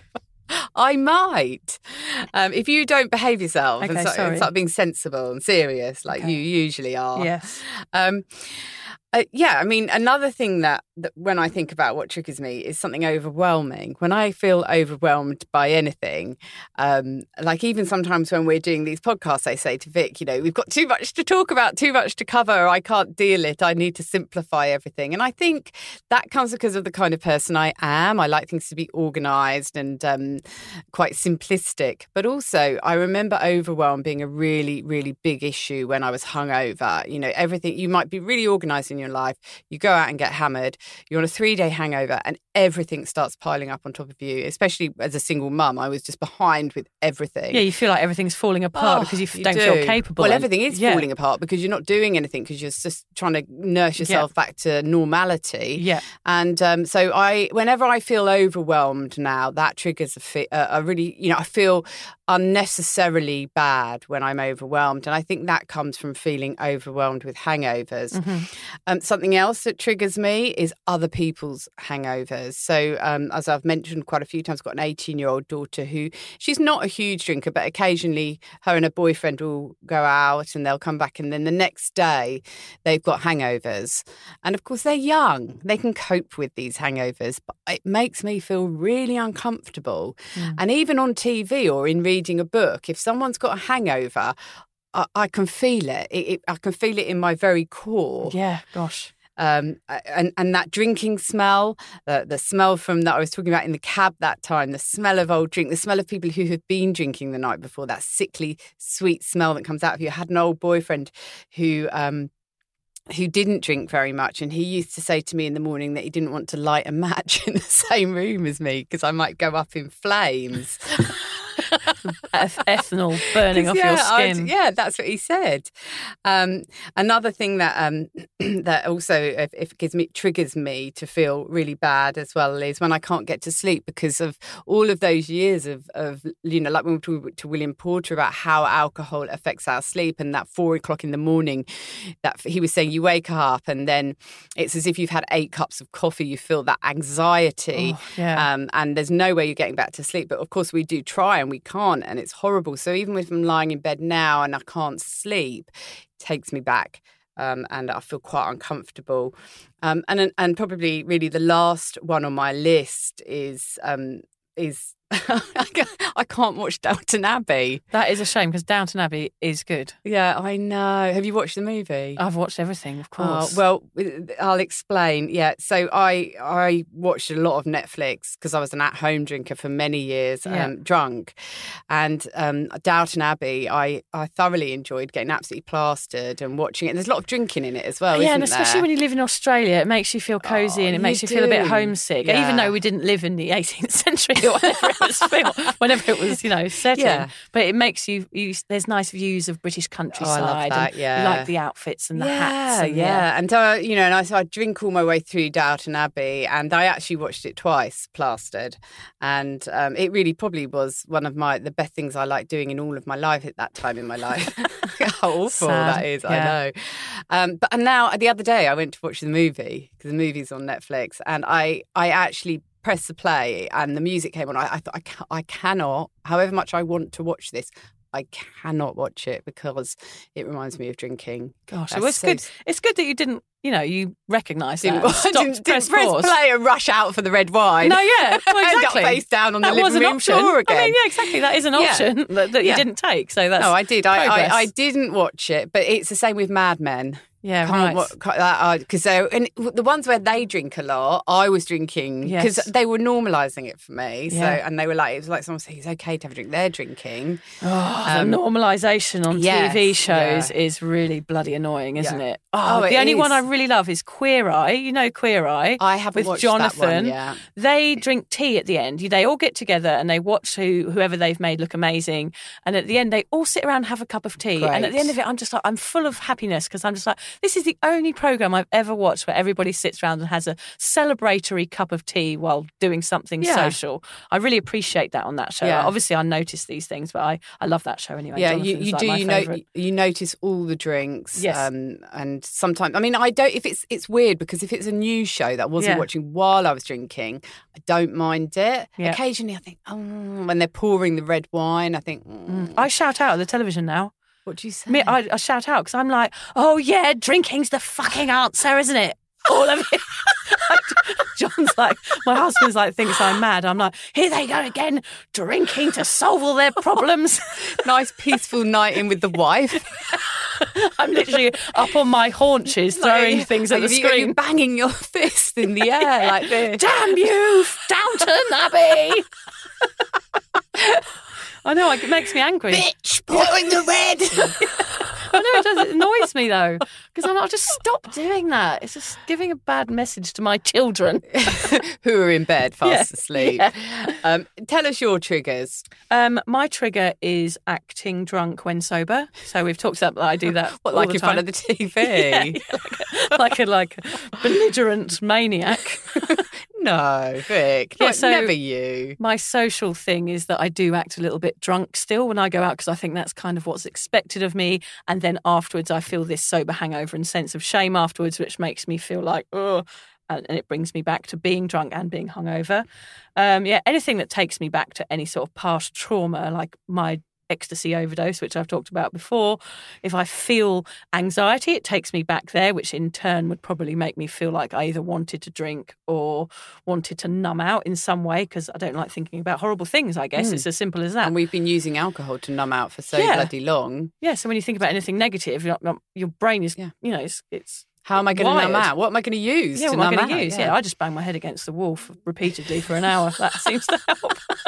S5: I might. Um, if you don't behave yourself and
S3: Okay,
S5: start,
S3: sorry.
S5: start being sensible and serious like
S3: Okay.
S5: you usually are.
S3: Yes.
S5: Um, uh, yeah, I mean, another thing that, that when I think about what triggers me is something overwhelming. When I feel overwhelmed by anything, um, like even sometimes when we're doing these podcasts, I say to Vic, you know, we've got too much to talk about, too much to cover. I can't deal it. I need to simplify everything. And I think that comes because of the kind of person I am. I like things to be organised and um, quite simplistic. But also, I remember overwhelm being a really, really big issue when I was hungover. You know, everything, you might be really organised in your life. You go out and get hammered. You're on a three-day hangover and everything starts piling up on top of you, especially as a single mum. I was just behind with everything.
S3: Yeah, you feel like everything's falling apart
S5: Oh,
S3: because you, f-
S5: you
S3: don't
S5: do.
S3: feel capable.
S5: Well,
S3: and-
S5: everything is
S3: yeah.
S5: falling apart because you're not doing anything because you're just trying to nurse yourself back to normality.
S3: Yeah.
S5: And um, so I, whenever I feel overwhelmed now, that triggers a, fi- a, a really, you know, I feel unnecessarily bad when I'm overwhelmed. And I think that comes from feeling overwhelmed with hangovers.
S3: Mm-hmm.
S5: Um, something else that triggers me is other people's hangovers. So um, as I've mentioned quite a few times, I've got an eighteen-year-old daughter who, she's not a huge drinker, but occasionally her and her boyfriend will go out and they'll come back and then the next day they've got hangovers. And of course they're young. They can cope with these hangovers, but it makes me feel really uncomfortable.
S3: Mm.
S5: And even on T V or in reading a book, if someone's got a hangover, I, I can feel it. It, it. I can feel it in my very core.
S3: Yeah, gosh.
S5: Um, and, and that drinking smell, the, the smell from that I was talking about in the cab that time, the smell of old drink, the smell of people who have been drinking the night before, that sickly, sweet smell that comes out of you. I had an old boyfriend who... Um, who didn't drink very much, and he used to say to me in the morning that he didn't want to light a match in the same room as me because I might go up in flames.
S3: ethanol burning off
S5: yeah,
S3: your skin.
S5: I'd, yeah, that's what he said. Um, another thing that um, that also if, if it gives me triggers me to feel really bad as well is when I can't get to sleep because of all of those years of, of you know, like when we talked to William Porter about how alcohol affects our sleep, and that four o'clock in the morning, that he was saying you wake up and then it's as if you've had eight cups of coffee. You feel that anxiety,
S3: oh, yeah.
S5: um, and there's no way you're getting back to sleep. But of course, we do try and we can't, and it's horrible. So even if I'm lying in bed now and I can't sleep, it takes me back. Um, and I feel quite uncomfortable. Um, and and probably really the last one on my list is um, is I can't watch Downton Abbey.
S3: That is a shame because Downton Abbey is good.
S5: Yeah, I know. Have you watched the movie?
S3: I've watched everything, of
S5: Oh,
S3: course.
S5: well, I'll explain. Yeah, so I I watched a lot of Netflix because I was an at-home drinker for many years,
S3: Yeah.
S5: um, drunk. And um, Downton Abbey, I, I thoroughly enjoyed getting absolutely plastered and watching it. And there's a lot of drinking in it as well,
S3: yeah,
S5: isn't
S3: and especially
S5: there?
S3: when you live in Australia, it makes you feel cosy
S5: Oh,
S3: and it
S5: you
S3: makes you feel a bit
S5: do.
S3: homesick.
S5: Yeah.
S3: Even though we didn't live in the eighteenth century or whatever it was filmed, whenever it was, you know, set in.
S5: Yeah.
S3: But it makes you, you, there's nice views of British countryside.
S5: Oh, I love that,
S3: and
S5: yeah.
S3: You like the outfits and the
S5: yeah,
S3: hats. And,
S5: yeah, and uh, you know, and I, so I drink all my way through Downton Abbey, and I actually watched it twice, plastered, and um, it really probably was one of my the best things I liked doing in all of my life at that time in my life. How awful
S3: Sad.
S5: that is,
S3: Yeah.
S5: I know. Um, but and now the other day I went to watch the movie because the movie's on Netflix, and I I actually pressed the play and the music came on. I, I thought I, ca- I cannot, however much I want to watch this, I cannot watch it because it reminds me of drinking.
S3: Gosh,
S5: That's
S3: well, it's
S5: so
S3: good. It's good that you didn't, you know, you recognised that.
S5: Didn't,
S3: and stopped,
S5: didn't,
S3: press
S5: didn't press
S3: pause.
S5: play and rush out for the red wine.
S3: No, yeah, well,
S5: End up
S3: exactly.
S5: face down on the
S3: That
S5: living
S3: was an
S5: room
S3: option.
S5: floor again.
S3: I mean, yeah, exactly. That is an
S5: Yeah.
S3: option that, that you
S5: Yeah.
S3: didn't take. So that's
S5: No, I did. I,
S3: progress.
S5: I, I didn't watch it, but it's the same with Mad Men.
S3: Yeah,
S5: Can't
S3: right.
S5: wa- because they and the ones where they drink a lot, I was drinking because
S3: Yes.
S5: they were normalising it for me. So
S3: Yeah.
S5: and they were like, it was like someone saying it's okay to have a drink. They're drinking.
S3: Oh,
S5: Um,
S3: the normalisation on
S5: yes,
S3: T V shows
S5: yeah.
S3: is really bloody annoying, isn't
S5: Yeah.
S3: it? Oh,
S5: Oh,
S3: the
S5: it
S3: only
S5: is.
S3: one I really love is Queer Eye. You know Queer Eye?
S5: I haven't
S3: with
S5: watched
S3: Jonathan.
S5: that one yet.
S3: They drink tea at the end. They all get together and they watch who whoever they've made look amazing. And at the end, they all sit around and have a cup of tea.
S5: Great.
S3: And at the end of it, I'm just like, I'm full of happiness because I'm just like, this is the only programme I've ever watched where everybody sits around and has a celebratory cup of tea while doing something
S5: Yeah.
S3: social. I really appreciate that on that show.
S5: Yeah.
S3: Obviously, I notice these things, but I, I love that show anyway.
S5: Yeah, you,
S3: Jonathan's
S5: you
S3: like
S5: do.
S3: my
S5: You know,
S3: favourite.
S5: you notice all the drinks.
S3: Yes.
S5: Um, and sometimes, I mean, I don't. If it's it's weird because if it's a news show that I wasn't
S3: Yeah.
S5: watching while I was drinking, I don't mind it.
S3: Yeah.
S5: Occasionally, I think, oh, when they're pouring the red wine, I think, mm,
S3: I shout out at the television now.
S5: what do you say?
S3: Me, I, I shout out because I'm like, oh yeah, drinking's the fucking answer, isn't it? All of it. John's like, my husband's like, thinks I'm mad. I'm like, here they go again, drinking to solve all their problems.
S5: Nice peaceful night in with the wife.
S3: I'm literally up on my haunches throwing
S5: Like,
S3: things at the
S5: you- you're
S3: screen.
S5: banging your fist in the air like this.
S3: Damn you, Downton Abbey! I know, it makes me angry.
S5: Bitch, pouring the red.
S3: I know it does. It annoys me though, because I'm like, just stop doing that. It's just giving a bad message to my children.
S5: Who are in bed fast
S3: Yeah,
S5: asleep.
S3: yeah.
S5: Um, tell us your triggers.
S3: Um, my trigger is acting drunk when sober. So we've talked about that. I do that.
S5: What,
S3: all
S5: like
S3: the
S5: in
S3: time.
S5: front of the T V?
S3: Yeah, yeah, like, a, like a like a belligerent maniac.
S5: No, Vic.
S3: Yeah,
S5: Not-
S3: so-
S5: never you.
S3: My social thing is that I do act a little bit drunk still when I go out because I think that's kind of what's expected of me. And then afterwards, I feel this sober hangover and sense of shame afterwards, which makes me feel like, oh, and, and it brings me back to being drunk and being hungover. Um, yeah, anything that takes me back to any sort of past trauma, like my ecstasy overdose, which I've talked about before. If I feel anxiety, it takes me back there, which in turn would probably make me feel like I either wanted to drink or wanted to numb out in some way because I don't like thinking about horrible things, I guess.
S5: Mm.
S3: It's as simple as that.
S5: And we've been using alcohol to numb out for so
S3: Yeah.
S5: bloody long.
S3: Yeah, so when you think about anything negative, you're not, your brain is,
S5: Yeah.
S3: you know, it's... it's
S5: How am I going to numb
S3: wired.
S5: out? What am I going to use
S3: Yeah,
S5: to
S3: what am I
S5: numb
S3: going
S5: out?
S3: to use? Yeah. I just bang my head against the wall for, repeatedly for an hour. That seems to help.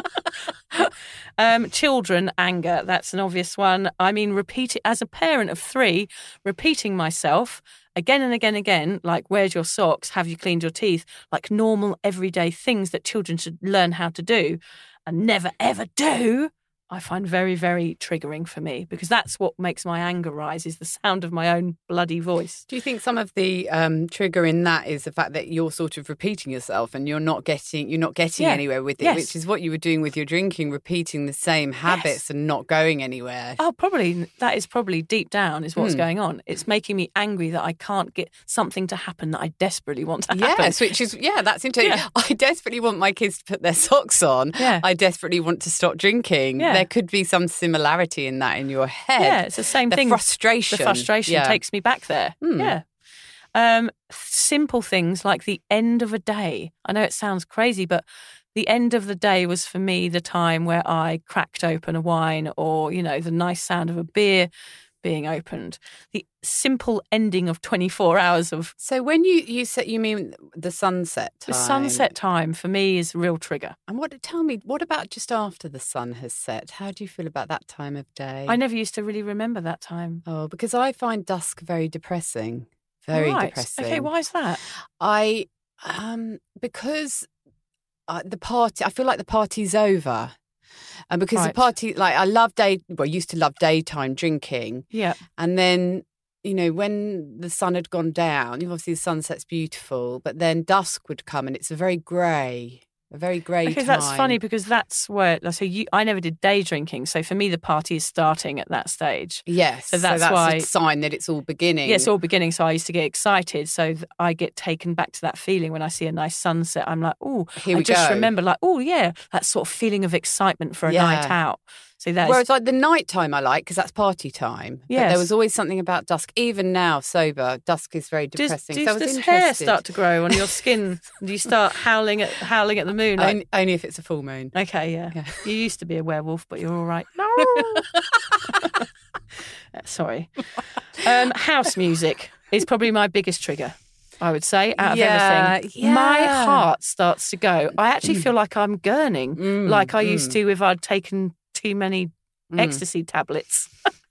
S3: um, children, anger, that's an obvious one. I mean, repeat it as a parent of three, repeating myself again and again and again, like, where's your socks? Have you cleaned your teeth? Like normal, everyday things that children should learn how to do and never, ever do. I find very, very triggering for me, because that's what makes my anger rise, is the sound of my own bloody voice.
S5: Do you think some of the um, trigger in that is the fact that you're sort of repeating yourself and you're not getting you're not getting
S3: Yeah.
S5: anywhere with it,
S3: Yes.
S5: which is what you were doing with your drinking, repeating the same habits
S3: Yes.
S5: and not going anywhere?
S3: Oh, probably that is probably deep down is what's
S5: Hmm.
S3: going on. It's making me angry that I can't get something to happen that I desperately want to happen.
S5: Yes, which is, yeah, that's interesting.
S3: Yeah.
S5: I desperately want my kids to put their socks on.
S3: Yeah.
S5: I desperately want to stop drinking.
S3: Yeah.
S5: There could be some similarity in that in your head.
S3: Yeah, it's the same
S5: the
S3: thing.
S5: frustration.
S3: The frustration
S5: Yeah.
S3: takes me back there.
S5: Hmm.
S3: Yeah. Um, simple things like the end of a day. I know it sounds crazy, but the end of the day was for me the time where I cracked open a wine, or, you know, the nice sound of a beer being opened. The simple ending of twenty-four hours of
S5: So when you you said, you mean the sunset time?
S3: the sunset time for me is a real trigger.
S5: And what tell me, what about just after the sun has set? How do you feel about that time of day?
S3: I never used to really remember that time.
S5: Oh, because I find dusk very depressing. Very
S3: Right.
S5: depressing.
S3: Okay, why is that?
S5: I um because uh, the party, I feel like the party's over. And because
S3: Right.
S5: the party, like I love day, well, I used to love daytime drinking.
S3: Yeah.
S5: And then, you know, when the sun had gone down, obviously the sunset's beautiful, but then dusk would come and it's a very grey, a very grey
S3: Okay,
S5: time.
S3: that's funny, because that's where, so you, I never did day drinking. So for me, the party is starting at that stage.
S5: Yes.
S3: So that's
S5: a
S3: why-
S5: sign that it's all beginning.
S3: Yeah, it's all beginning. So I used to get excited. So th- I get taken back to that feeling when I see a nice sunset. I'm like, oh,
S5: Here
S3: I
S5: we
S3: just
S5: go.
S3: remember like, oh, yeah, that sort of feeling of excitement for a
S5: Yeah.
S3: night out. So that's
S5: Whereas like the night time I like, because that's party time. But
S3: Yes.
S5: there was always something about dusk. Even now, sober, dusk is very
S3: does,
S5: depressing.
S3: does
S5: so I was
S3: this hair
S5: interested.
S3: start to grow on your skin? Do you start howling at howling at the moon? Like,
S5: Only, only if it's a full moon.
S3: okay, yeah.
S5: Yeah.
S3: You used to be a werewolf, but you're all right. No. Sorry. Um, house music is probably my biggest trigger, I would say, out of
S5: Yeah,
S3: everything. My
S5: yeah.
S3: heart starts to go. I actually feel like I'm gurning,
S5: Mm,
S3: like I used
S5: mm.
S3: to if I'd taken too many
S5: Mm.
S3: ecstasy tablets.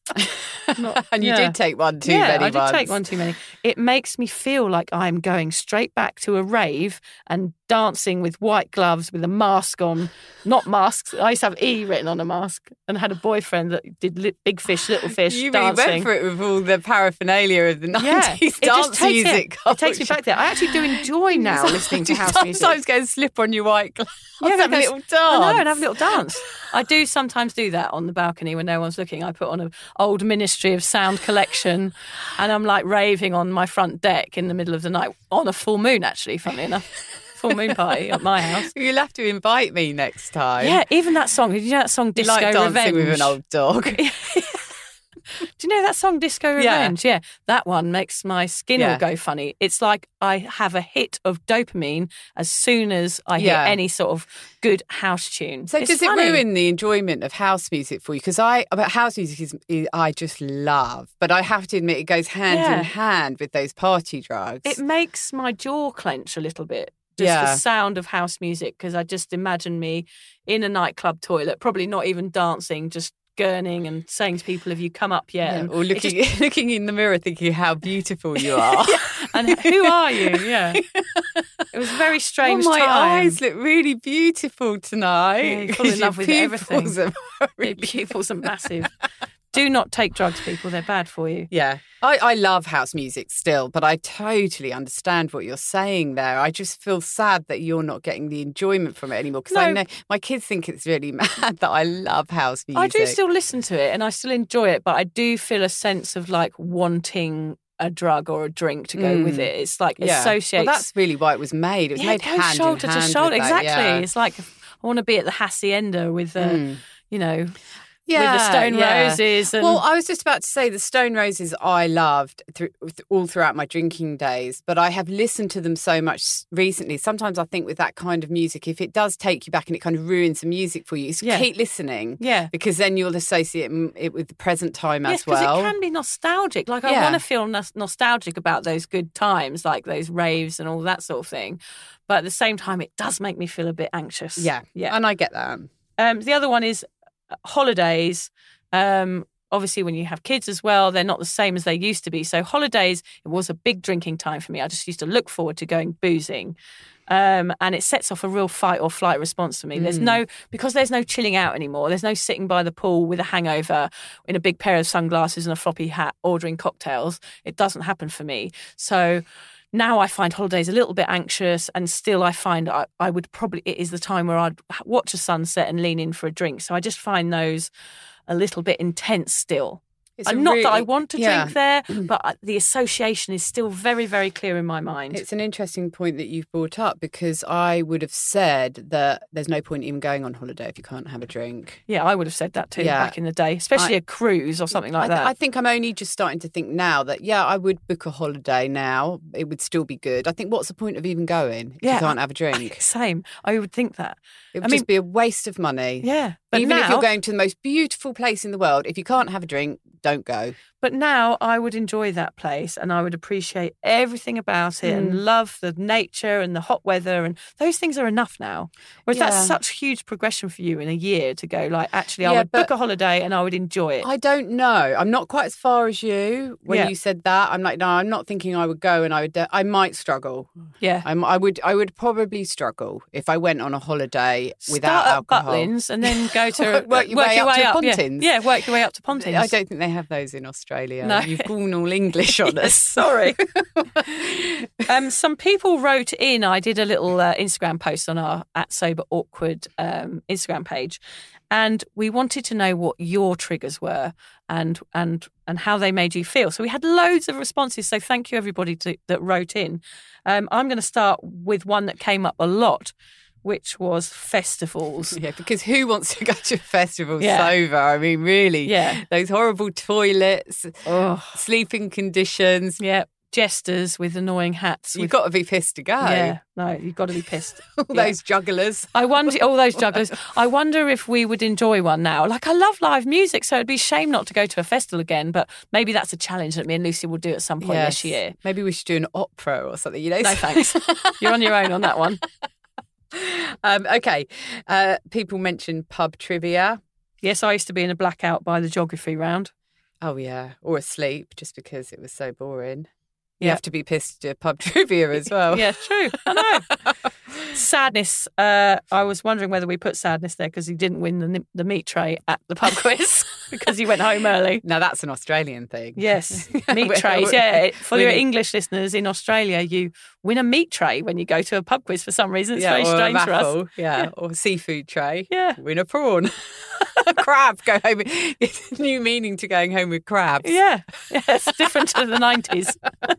S3: Not-
S5: and you
S3: yeah.
S5: did take one too
S3: yeah,
S5: many
S3: I did
S5: once.
S3: take one too many. It makes me feel like I'm going straight back to a rave and dancing with white gloves with a mask on. Not masks. I used to have E written on a mask and had a boyfriend that did li- big fish, little fish,
S5: You really
S3: dancing.
S5: went for it with all the paraphernalia of the
S3: Yeah,
S5: nineties
S3: it
S5: dance
S3: just takes
S5: music.
S3: It, it takes me back there. I actually do enjoy now listening to
S5: You
S3: house
S5: sometimes
S3: music.
S5: go and slip on your white gloves.
S3: Yeah,
S5: have a
S3: because-
S5: little dance.
S3: I know, and have a little dance. I do sometimes do that on the balcony when no one's looking. I put on an old Ministry of Sound collection and I'm like raving on my front deck in the middle of the night on a full moon, actually, funnily enough. Full moon party at my house.
S5: You'll have to invite me next time.
S3: Yeah, even that song. Did you know that song
S5: You
S3: Disco
S5: like dancing
S3: Revenge?
S5: with an old dog.
S3: Do you know that song Disco
S5: Yeah.
S3: Revenge? Yeah. That one makes my skin
S5: Yeah.
S3: all go funny. It's like I have a hit of dopamine as soon as I hear
S5: Yeah.
S3: any sort of good house tune.
S5: So
S3: It's
S5: does
S3: funny.
S5: it ruin the enjoyment of house music for you? Because I, but house music is, is I just love, but I have to admit it goes hand
S3: Yeah.
S5: in hand with those party drugs.
S3: It makes my jaw clench a little bit. Just
S5: Yeah.
S3: the sound of house music, because I just imagine me in a nightclub toilet, probably not even dancing, just gurning and saying to people, have you come up yet?
S5: Yeah,
S3: And
S5: or
S3: it
S5: looking
S3: just-
S5: looking in the mirror, thinking how beautiful you are.
S3: and who are you? Yeah. It was a very strange
S5: oh, my
S3: time.
S5: eyes look really beautiful tonight.
S3: Yeah, you fall in
S5: Your
S3: love with
S5: pupils
S3: everything.
S5: are
S3: Your
S5: really-
S3: pupils are massive. Do not take drugs, people. They're bad for you.
S5: Yeah, I, I love house music still, but I totally understand what you're saying there. I just feel sad that you're not getting the enjoyment from it anymore, because I
S3: No.
S5: know my kids think it's really mad that I love house music.
S3: I do still listen to it and I still enjoy it, but I do feel a sense of like wanting a drug or a drink to go
S5: Mm.
S3: with it. It's like
S5: Yeah.
S3: associates.
S5: Well, that's really why it was made. It was
S3: yeah,
S5: made
S3: it goes
S5: hand
S3: shoulder
S5: in hand
S3: to shoulder.
S5: with that,
S3: Exactly.
S5: yeah.
S3: It's like I want to be at the hacienda with, uh,
S5: Mm.
S3: you know,
S5: Yeah,
S3: with the Stone
S5: yeah.
S3: Roses. And
S5: Well, I was just about to say the Stone Roses I loved through, all throughout my drinking days, but I have listened to them so much recently. Sometimes I think with that kind of music, if it does take you back and it kind of ruins the music for you, just
S3: Yeah.
S5: keep listening.
S3: yeah.
S5: Because then you'll associate m- it with the present time
S3: Yes,
S5: as
S3: because
S5: well.
S3: it can be nostalgic. Like I
S5: Yeah.
S3: want to feel nos- nostalgic about those good times, like those raves and all that sort of thing. But at the same time, it does make me feel a bit anxious.
S5: Yeah,
S3: yeah.
S5: and I get that.
S3: Um, the other one is holidays. Um, obviously, when you have kids as well, they're not the same as they used to be. So holidays, it was a big drinking time for me. I just used to look forward to going boozing. Um, and it sets off a real fight or flight response for me. There's no, because there's no chilling out anymore. There's no sitting by the pool with a hangover in a big pair of sunglasses and a floppy hat ordering cocktails. It doesn't happen for me. So now I find holidays a little bit anxious, and still I find I, I would probably, it is the time where I'd watch a sunset and lean in for a drink. So I just find those a little bit intense still.
S5: It's
S3: And not
S5: really,
S3: that I want to
S5: yeah.
S3: drink there, but the association is still very, very clear in my mind.
S5: It's an interesting point that you've brought up, because I would have said that there's no point even going on holiday if you can't have a drink.
S3: Yeah, I would have said that too
S5: Yeah.
S3: back in the day, especially
S5: I-
S3: a cruise or something like
S5: I, th-
S3: that.
S5: I think I'm only just starting to think now that, yeah, I would book a holiday now. It would still be good. I think what's the point of even going if
S3: Yeah.
S5: you can't have a drink?
S3: Same. I would think that.
S5: It would
S3: I mean-
S5: just be a waste of money.
S3: Yeah. But
S5: Even
S3: now,
S5: if you're going to the most beautiful place in the world, if you can't have a drink, don't go.
S3: But now I would enjoy that place and I would appreciate everything about it
S5: Mm.
S3: and love the nature and the hot weather, and those things are enough now. Whereas
S5: Yeah.
S3: that's such huge progression for you in a year to go like, actually, I
S5: Yeah,
S3: would book
S5: but-
S3: a holiday and I would enjoy it.
S5: I don't know. I'm not quite as far as you. When
S3: Yeah.
S5: you said that, I'm like, no, I'm not thinking I would go, and I would. I might struggle.
S3: yeah.
S5: I'm, I would. I would probably struggle if I went on a holiday without
S3: Start at
S5: alcohol.
S3: Butlins and then go to
S5: Work your way up to
S3: yeah.
S5: Pontins.
S3: Yeah, work your way up to Pontins.
S5: I don't think they have those in Australia.
S3: No.
S5: You've gone all English on
S3: Yes,
S5: us.
S3: sorry. um, some people wrote in. I did a little uh, Instagram post on our at Sober Awkward um, Instagram page, and we wanted to know what your triggers were and and and how they made you feel. So we had loads of responses. So thank you everybody to, that wrote in. Um, I'm going to start with one that came up a lot, which was festivals.
S5: Yeah, because who wants to go to a festival
S3: Yeah.
S5: sober? I mean, really,
S3: Yeah.
S5: those horrible toilets,
S3: Oh,
S5: sleeping conditions.
S3: yeah. Jesters with annoying hats.
S5: You've
S3: with,
S5: got to be pissed to go.
S3: yeah, no, you've got to be pissed.
S5: All
S3: Yeah.
S5: those jugglers.
S3: I wonder, all those jugglers, I wonder if we would enjoy one now. Like, I love live music, so it'd be a shame not to go to a festival again, but maybe that's a challenge that me and Lucy will do at some point
S5: Yes.
S3: this year.
S5: Maybe we should do an opera or something. You know,
S3: No thanks. You're on your own on that one.
S5: um, okay. Uh, people mentioned pub trivia.
S3: Yes, I used to be in a blackout by the geography round.
S5: Oh yeah, or asleep just because it was so boring. You
S3: Yeah.
S5: have to be pissed to do pub trivia as well.
S3: Yeah, true. I know. Sadness. Uh, I was wondering whether we put sadness there because he didn't win the, the meat tray at the pub quiz because he went home early.
S5: Now that's an Australian thing.
S3: Yes, meat
S5: We're-
S3: trays.
S5: we're-
S3: Yeah, for your
S5: we're-
S3: English listeners in Australia, you win a meat tray when you go to a pub quiz for some reason. It's
S5: yeah,
S3: very
S5: or
S3: strange
S5: a
S3: for us.
S5: raffle, yeah, or a seafood tray.
S3: Yeah.
S5: Win a prawn. A crab. Go home. It's a new meaning to going home with crabs.
S3: Yeah, yeah, it's different to the nineties.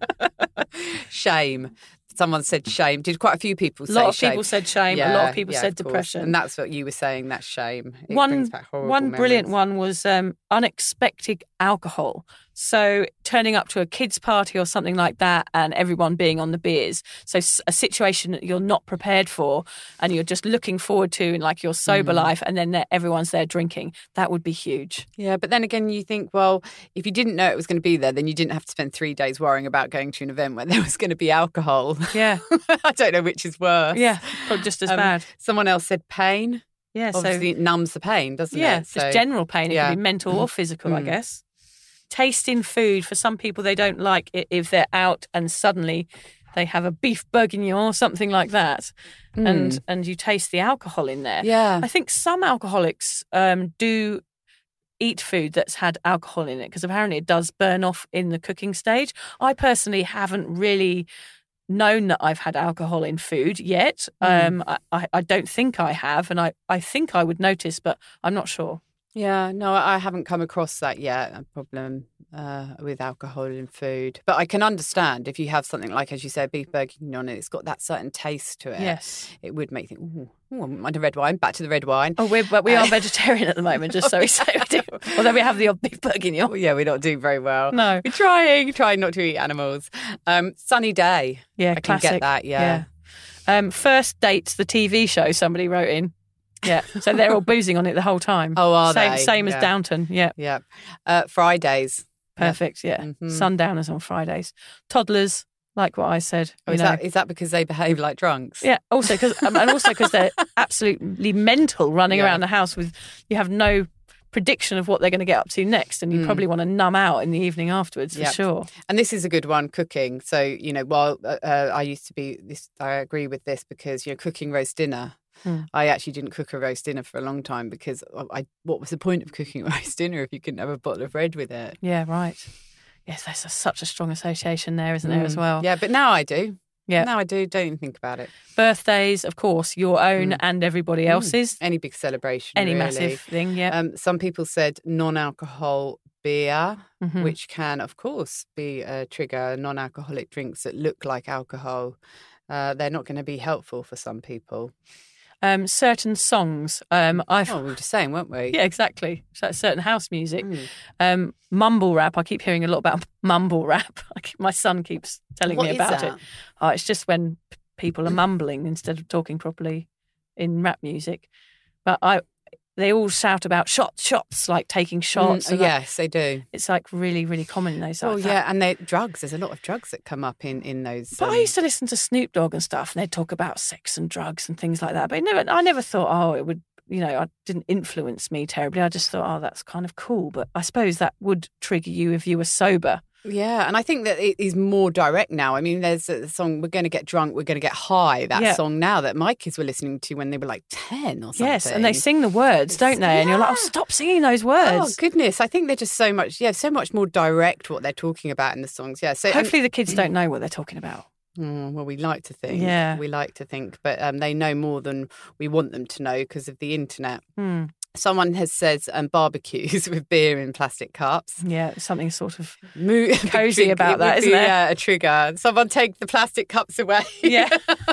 S5: Shame. Someone said shame. Did quite a few people
S3: A
S5: say
S3: lot of
S5: shame?
S3: people said shame. a
S5: Yeah,
S3: lot of people
S5: yeah,
S3: said
S5: of course.
S3: depression.
S5: And that's what you were saying, that's shame. It
S3: one
S5: brings back horrible
S3: one brilliant
S5: memories.
S3: one was um, unexpected alcohol. So turning up to a kids' party or something like that, and everyone being on the beers. So s- a situation that you're not prepared for, and you're just looking forward to in like your sober
S5: Mm.
S3: life, and then there- everyone's there drinking. That would be huge.
S5: Yeah, but then again, you think, well, if you didn't know it was going to be there, then you didn't have to spend three days worrying about going to an event where there was going to be alcohol.
S3: Yeah,
S5: I don't know which is worse.
S3: yeah, probably just as
S5: Um,
S3: bad.
S5: Someone else said pain.
S3: Yeah,
S5: Obviously,
S3: so
S5: it numbs the pain, doesn't
S3: yeah,
S5: it?
S3: just general pain. It
S5: yeah.
S3: could be mental or physical, I
S5: Mm.
S3: guess. Tasting food, for some people, they don't like it if they're out and suddenly they have a beef bourguignon or something like that, and and you taste the alcohol in there.
S5: Yeah.
S3: I think some alcoholics um, do eat food that's had alcohol in it because apparently it does burn off in the cooking stage. I personally haven't really known that I've had alcohol in food yet. Um, I, I, I don't think I have, and I, I think I would notice, but I'm not sure.
S5: Yeah, no, I haven't come across that yet, a problem uh, with alcohol in food. But I can understand if you have something like, as you say, beef bourguignon, it's got that certain taste to it.
S3: Yes.
S5: It would make you think, ooh, ooh, I wouldn't mind a red wine. Back to the red wine.
S3: Oh, we're, but we are vegetarian at the moment, just so we say we do. Although we have the odd beef bourguignon.
S5: Oh, yeah, we're not doing very well.
S3: No.
S5: We're trying, trying not to eat animals. Um, sunny day.
S3: Yeah,
S5: I can
S3: classic.
S5: get that, yeah.
S3: Yeah. Um, First Dates, the T V show, somebody wrote in. Yeah, so they're all boozing on it the whole time.
S5: Oh, are
S3: same,
S5: they?
S3: Same
S5: Yeah.
S3: as Downton, yeah.
S5: Yeah. Uh, Fridays.
S3: Perfect, yeah.
S5: Mhm.
S3: Sundowners on Fridays. Toddlers, like what I said.
S5: Oh,
S3: you
S5: is,
S3: know.
S5: that, is that because they behave like drunks?
S3: Yeah, also because um, and also because they're absolutely mental running
S5: Yeah.
S3: around the house with you have no prediction of what they're going to get up to next, and you mm. probably want to numb out in the evening afterwards for yep. sure.
S5: And this is a good one, cooking. So, you know, while uh, I used to be this, I agree with this because, you know, cooking roast dinner. Mm. I actually didn't cook a roast dinner for a long time because I, what was the point of cooking a roast dinner if you couldn't have a bottle of red with it?
S3: Yeah, right. Yes, there's a, such a strong association there, isn't mm. there, as well?
S5: Yeah, but now I do. Yeah. Now I do. Don't even think about it.
S3: Birthdays, of course, your own mm. and everybody else's.
S5: Mm. Any big celebration,
S3: Any
S5: really.
S3: massive thing, yeah.
S5: Um, some people said non-alcohol beer, mm-hmm. which can, of course, be a trigger. Non-alcoholic drinks that look like alcohol, uh, they're not going to be helpful for some people.
S3: Um, certain songs. Um, I've,
S5: oh, we were just saying, weren't we?
S3: Yeah, exactly. So certain house music. Mm. Um, mumble rap. I keep hearing a lot about mumble rap. I keep, my son keeps telling
S5: what
S3: me about
S5: that?
S3: it. Oh, it's just when p- people are mumbling instead of talking properly in rap music. But I, they all shout about shots, shots, like taking shots.
S5: Mm, yes, they do.
S3: It's like really, really common in those.
S5: Oh,
S3: like
S5: yeah,
S3: that.
S5: and they drugs. There's a lot of drugs that come up in, in those.
S3: But
S5: um...
S3: I used to listen to Snoop Dogg and stuff, and they'd talk about sex and drugs and things like that. But I never, I never thought, oh, it would, you know, it didn't influence me terribly. I just thought, oh, that's kind of cool. But I suppose that would trigger you if you were sober.
S5: Yeah, and I think that it is more direct now. I mean, there's a song, We're Going to Get Drunk, We're Going to Get High, that yeah. song now that my kids were listening to when they were like ten or something.
S3: Yes, and they sing the words, don't they? Yeah. And you're like, oh, stop singing those words.
S5: Oh, goodness. I think they're just so much, yeah, so much more direct what they're talking about in the songs. Yeah. So
S3: hopefully um, the kids don't know what they're talking about.
S5: Mm, well, we like to think.
S3: Yeah.
S5: We like to think, but um, they know more than we want them to know because of the internet.
S3: Mm.
S5: Someone has said um, barbecues with beer in plastic cups.
S3: Yeah, something sort of
S5: Mo-
S3: cosy about that, isn't
S5: be,
S3: there?
S5: Yeah, a trigger. Someone take the plastic cups away.
S3: Yeah.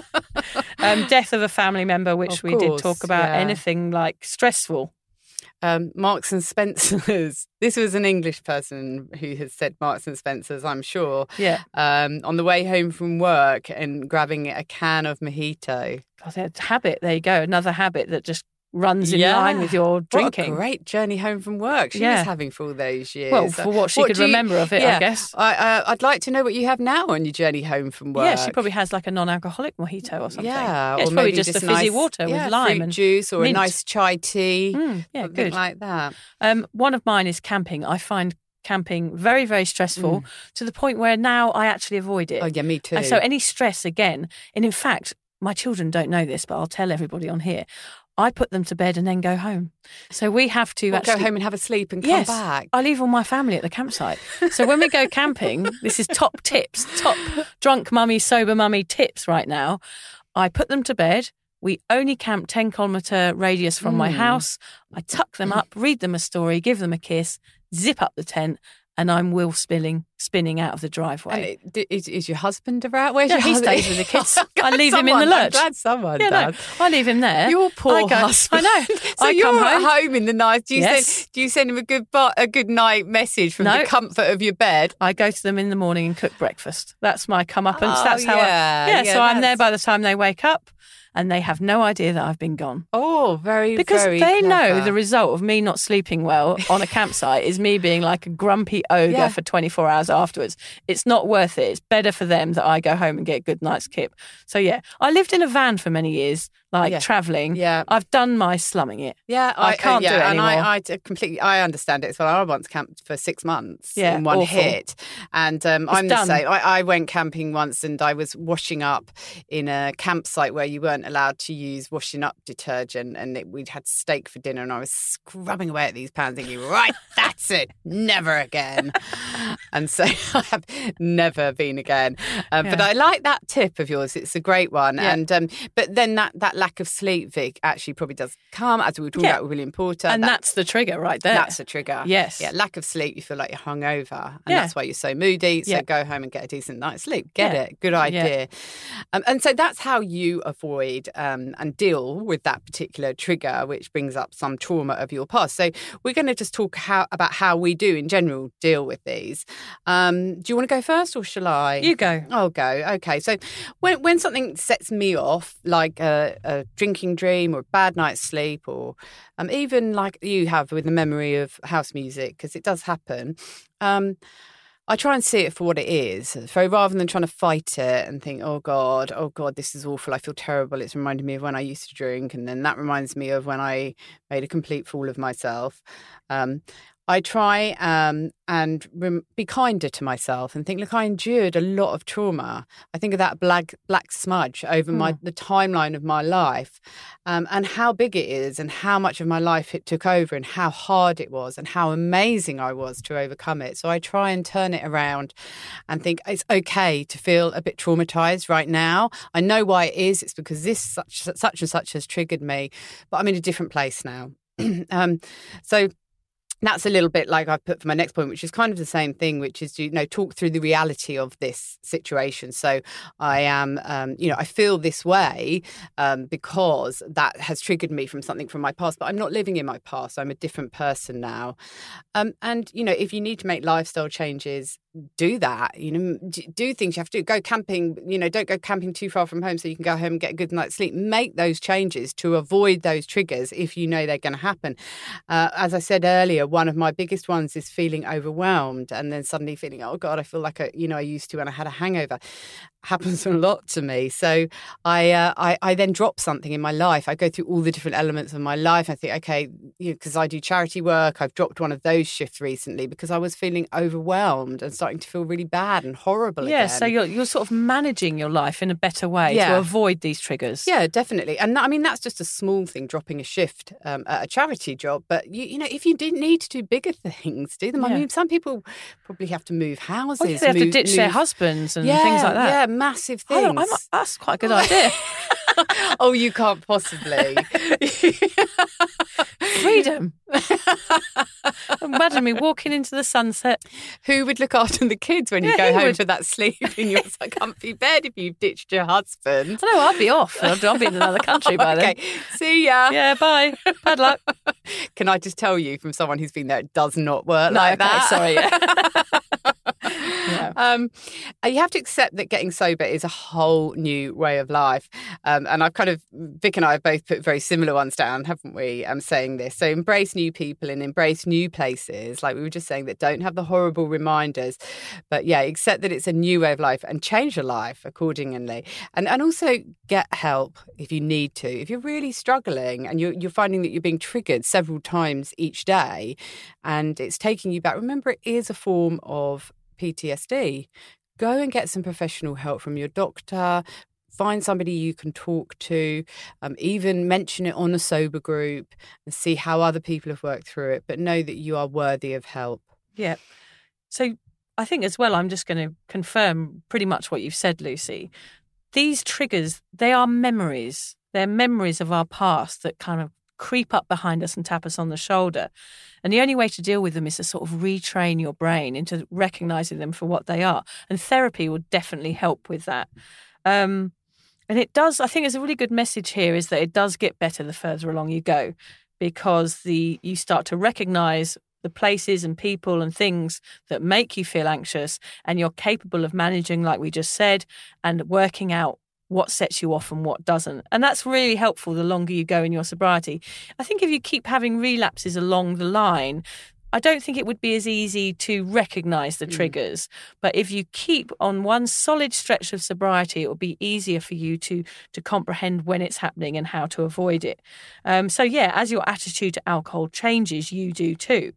S3: um, death of a family member, which
S5: of
S3: we
S5: course,
S3: did talk about.
S5: Yeah.
S3: Anything like stressful.
S5: Um, Marks and Spencer's. This was an English person who has said Marks and Spencer's, I'm sure.
S3: Yeah.
S5: Um, on the way home from work and grabbing a can of mojito.
S3: God, that habit. There you go. Another habit that just runs in
S5: yeah.
S3: line with your drinking.
S5: What a great journey home from work she
S3: yeah.
S5: was having for all those years.
S3: Well, for what she
S5: what
S3: could
S5: you,
S3: remember of it,
S5: yeah,
S3: I guess.
S5: I, uh, I'd like to know what you have now on your journey home from work.
S3: Yeah, she probably has like a non-alcoholic mojito or something.
S5: Yeah,
S3: yeah it's
S5: or
S3: probably
S5: maybe
S3: just,
S5: just
S3: a fizzy
S5: nice,
S3: water
S5: yeah,
S3: with lime
S5: fruit
S3: and
S5: juice or
S3: mint.
S5: a nice chai tea.
S3: Mm, yeah,
S5: something
S3: good.
S5: like that.
S3: Um, one of mine is camping. I find camping very, very stressful mm. to the point where now I actually avoid it.
S5: Oh, yeah, me too.
S3: And so any stress again, and in fact, my children don't know this, but I'll tell everybody on here. I put them to bed and then go home. So we have to
S5: well,
S3: actually...
S5: go home and have a sleep and come
S3: yes,
S5: back.
S3: I leave all my family at the campsite. So when we go camping, this is top tips, top drunk mummy, sober mummy tips right now. I put them to bed. We only camp ten kilometre radius from mm. my house. I tuck them up, read them a story, give them a kiss, zip up the tent, and I'm wheel spinning, spinning out of the driveway.
S5: And it, is, is your husband around? Where's
S3: yeah,
S5: your
S3: he
S5: husband?
S3: stays with the kids. I leave
S5: someone,
S3: him in the lurch.
S5: I'm glad someone
S3: yeah,
S5: does.
S3: No, I leave him there.
S5: Your poor
S3: I go,
S5: husband.
S3: I know.
S5: So
S3: I
S5: you're
S3: come
S5: at
S3: home.
S5: home in the night. Do you,
S3: yes.
S5: send, do you send him a good a good night message from
S3: no.
S5: the comfort of your bed?
S3: I go to them in the morning and cook breakfast. That's my comeuppance.
S5: Oh,
S3: that's how
S5: yeah.
S3: I... Yeah,
S5: yeah
S3: so
S5: that's...
S3: I'm there by the time they wake up. And they have no idea that I've been gone.
S5: Oh, very,
S3: because
S5: very
S3: they
S5: clever.
S3: know the result of me not sleeping well on a campsite is me being like a grumpy ogre
S5: yeah.
S3: for twenty-four hours afterwards. It's not worth it. It's better for them that I go home and get a good night's kip. So, yeah, I lived in a van for many years, like
S5: yeah.
S3: travelling.
S5: Yeah.
S3: I've done my slumming it.
S5: Yeah,
S3: I, I can't
S5: uh, yeah,
S3: do it anymore.
S5: And I, I completely, I understand it as well. I once camped for six months
S3: yeah,
S5: in one
S3: awful.
S5: hit. And um, I'm
S3: done.
S5: the same. I, I went camping once and I was washing up in a campsite where you weren't allowed to use washing up detergent, and it, we'd had steak for dinner, and I was scrubbing away at these pans thinking, right, that's it, never again. And so I have never been again. Um, yeah. But I like that tip of yours. It's a great one.
S3: Yeah.
S5: And um, but then that, that lack of sleep, Vic, actually probably does come, as we were talking
S3: yeah.
S5: about with William Porter.
S3: And
S5: that,
S3: that's the trigger right there.
S5: That's the trigger.
S3: Yes.
S5: Yeah, lack of sleep, you feel like you're hungover, and
S3: yeah.
S5: that's why you're so moody. So
S3: yeah.
S5: go home and get a decent night's sleep. Get
S3: yeah.
S5: it. Good idea.
S3: Yeah.
S5: Um, and so that's how you avoid um, and deal with that particular trigger, which brings up some trauma of your past. So we're going to just talk how, about how we do in general deal with these. Um, do you want to go first or shall I?
S3: You go.
S5: I'll go. Okay. So when when something sets me off, like a, a drinking dream or a bad night's sleep, or um, even like you have with the memory of house music, because it does happen, um, I try and see it for what it is. So rather than trying to fight it and think, oh God, oh God, this is awful, I feel terrible. It's reminding me of when I used to drink. And then that reminds me of when I made a complete fool of myself. Um, I try um, and rem- be kinder to myself and think, look, I endured a lot of trauma. I think of that black black smudge over mm. my the timeline of my life um, and how big it is and how much of my life it took over and how hard it was and how amazing I was to overcome it. So I try and turn it around and think it's okay to feel a bit traumatized right now. I know why it is. It's because this such, such and such has triggered me, but I'm in a different place now. um, so that's a little bit like I put for my next point, which is kind of the same thing, which is to, you know, talk through the reality of this situation. So I am, um, you know, I feel this way um, because that has triggered me from something from my past, but I'm not living in my past. I'm a different person now. Um, and, you know, if you need to make lifestyle changes, do that, you know, do things you have to do. Go camping, you know, don't go camping too far from home so you can go home and get a good night's sleep. Make those changes to avoid those triggers if you know they're going to happen. Uh, as I said earlier, one of my biggest ones is feeling overwhelmed and then suddenly feeling, oh God, I feel like, a, you know, I used to when I had a hangover. Happens a lot to me. So I, uh, I I then drop something in my life. I go through all the different elements of my life. I think, okay, you know, because I do charity work, I've dropped one of those shifts recently because I was feeling overwhelmed and starting to feel really bad and horrible
S3: yeah,
S5: again.
S3: So you're you're sort of managing your life in a better way
S5: yeah.
S3: to avoid these triggers.
S5: Yeah, definitely. And I mean, that's just a small thing, dropping a shift um, at a charity job. But, you, you know, if you didn't need to do bigger things, do them. Yeah. I mean, some people probably have to move houses.
S3: Well, yeah, they have
S5: move,
S3: to ditch
S5: move...
S3: their husbands and
S5: yeah,
S3: things like that.
S5: Yeah, massive things.
S3: I'm, that's quite a good idea.
S5: Oh, you can't possibly.
S3: Freedom. Imagine me walking into the sunset.
S5: Who would look after the kids when you
S3: yeah,
S5: go home
S3: would.
S5: for that sleep in your comfy bed if you've ditched your husband?
S3: No, I'll be off. I'll, I'll be in another country by
S5: okay.
S3: then.
S5: See ya.
S3: Yeah, bye. Bad luck.
S5: Can I just tell you from someone who's been there, it does not work
S3: no,
S5: like
S3: okay,
S5: that.
S3: Sorry. Yeah.
S5: Yeah. Um, you have to accept that getting sober is a whole new way of life. Um, and I've kind of, Vic and I have both put very similar ones down, haven't we? I'm saying this. So embrace new people and embrace new places. Like we were just saying, that don't have the horrible reminders. But yeah, accept that it's a new way of life and change your life accordingly. And and also get help if you need to. If you're really struggling and you're, you're finding that you're being triggered several times each day and it's taking you back, remember it is a form of P T S D. Go and get some professional help from your doctor. Find somebody you can talk to, um, even mention it on a sober group and see how other people have worked through it. But know that you are worthy of help.
S3: Yeah. So I think as well, I'm just going to confirm pretty much what you've said, Lucy. These triggers, they are memories. They're memories of our past that kind of creep up behind us and tap us on the shoulder. And the only way to deal with them is to sort of retrain your brain into recognising them for what they are. And therapy will definitely help with that. Um, and it does, I think it's a really good message here is that it does get better the further along you go, because the you start to recognise the places and people and things that make you feel anxious, and you're capable of managing, like we just said, and working out what sets you off and what doesn't. And that's really helpful the longer you go in your sobriety. I think if you keep having relapses along the line, I don't think it would be as easy to recognise the triggers. Mm. But if you keep on one solid stretch of sobriety, it will be easier for you to to comprehend when it's happening and how to avoid it. Um, so, yeah, as your attitude to alcohol changes, you do too.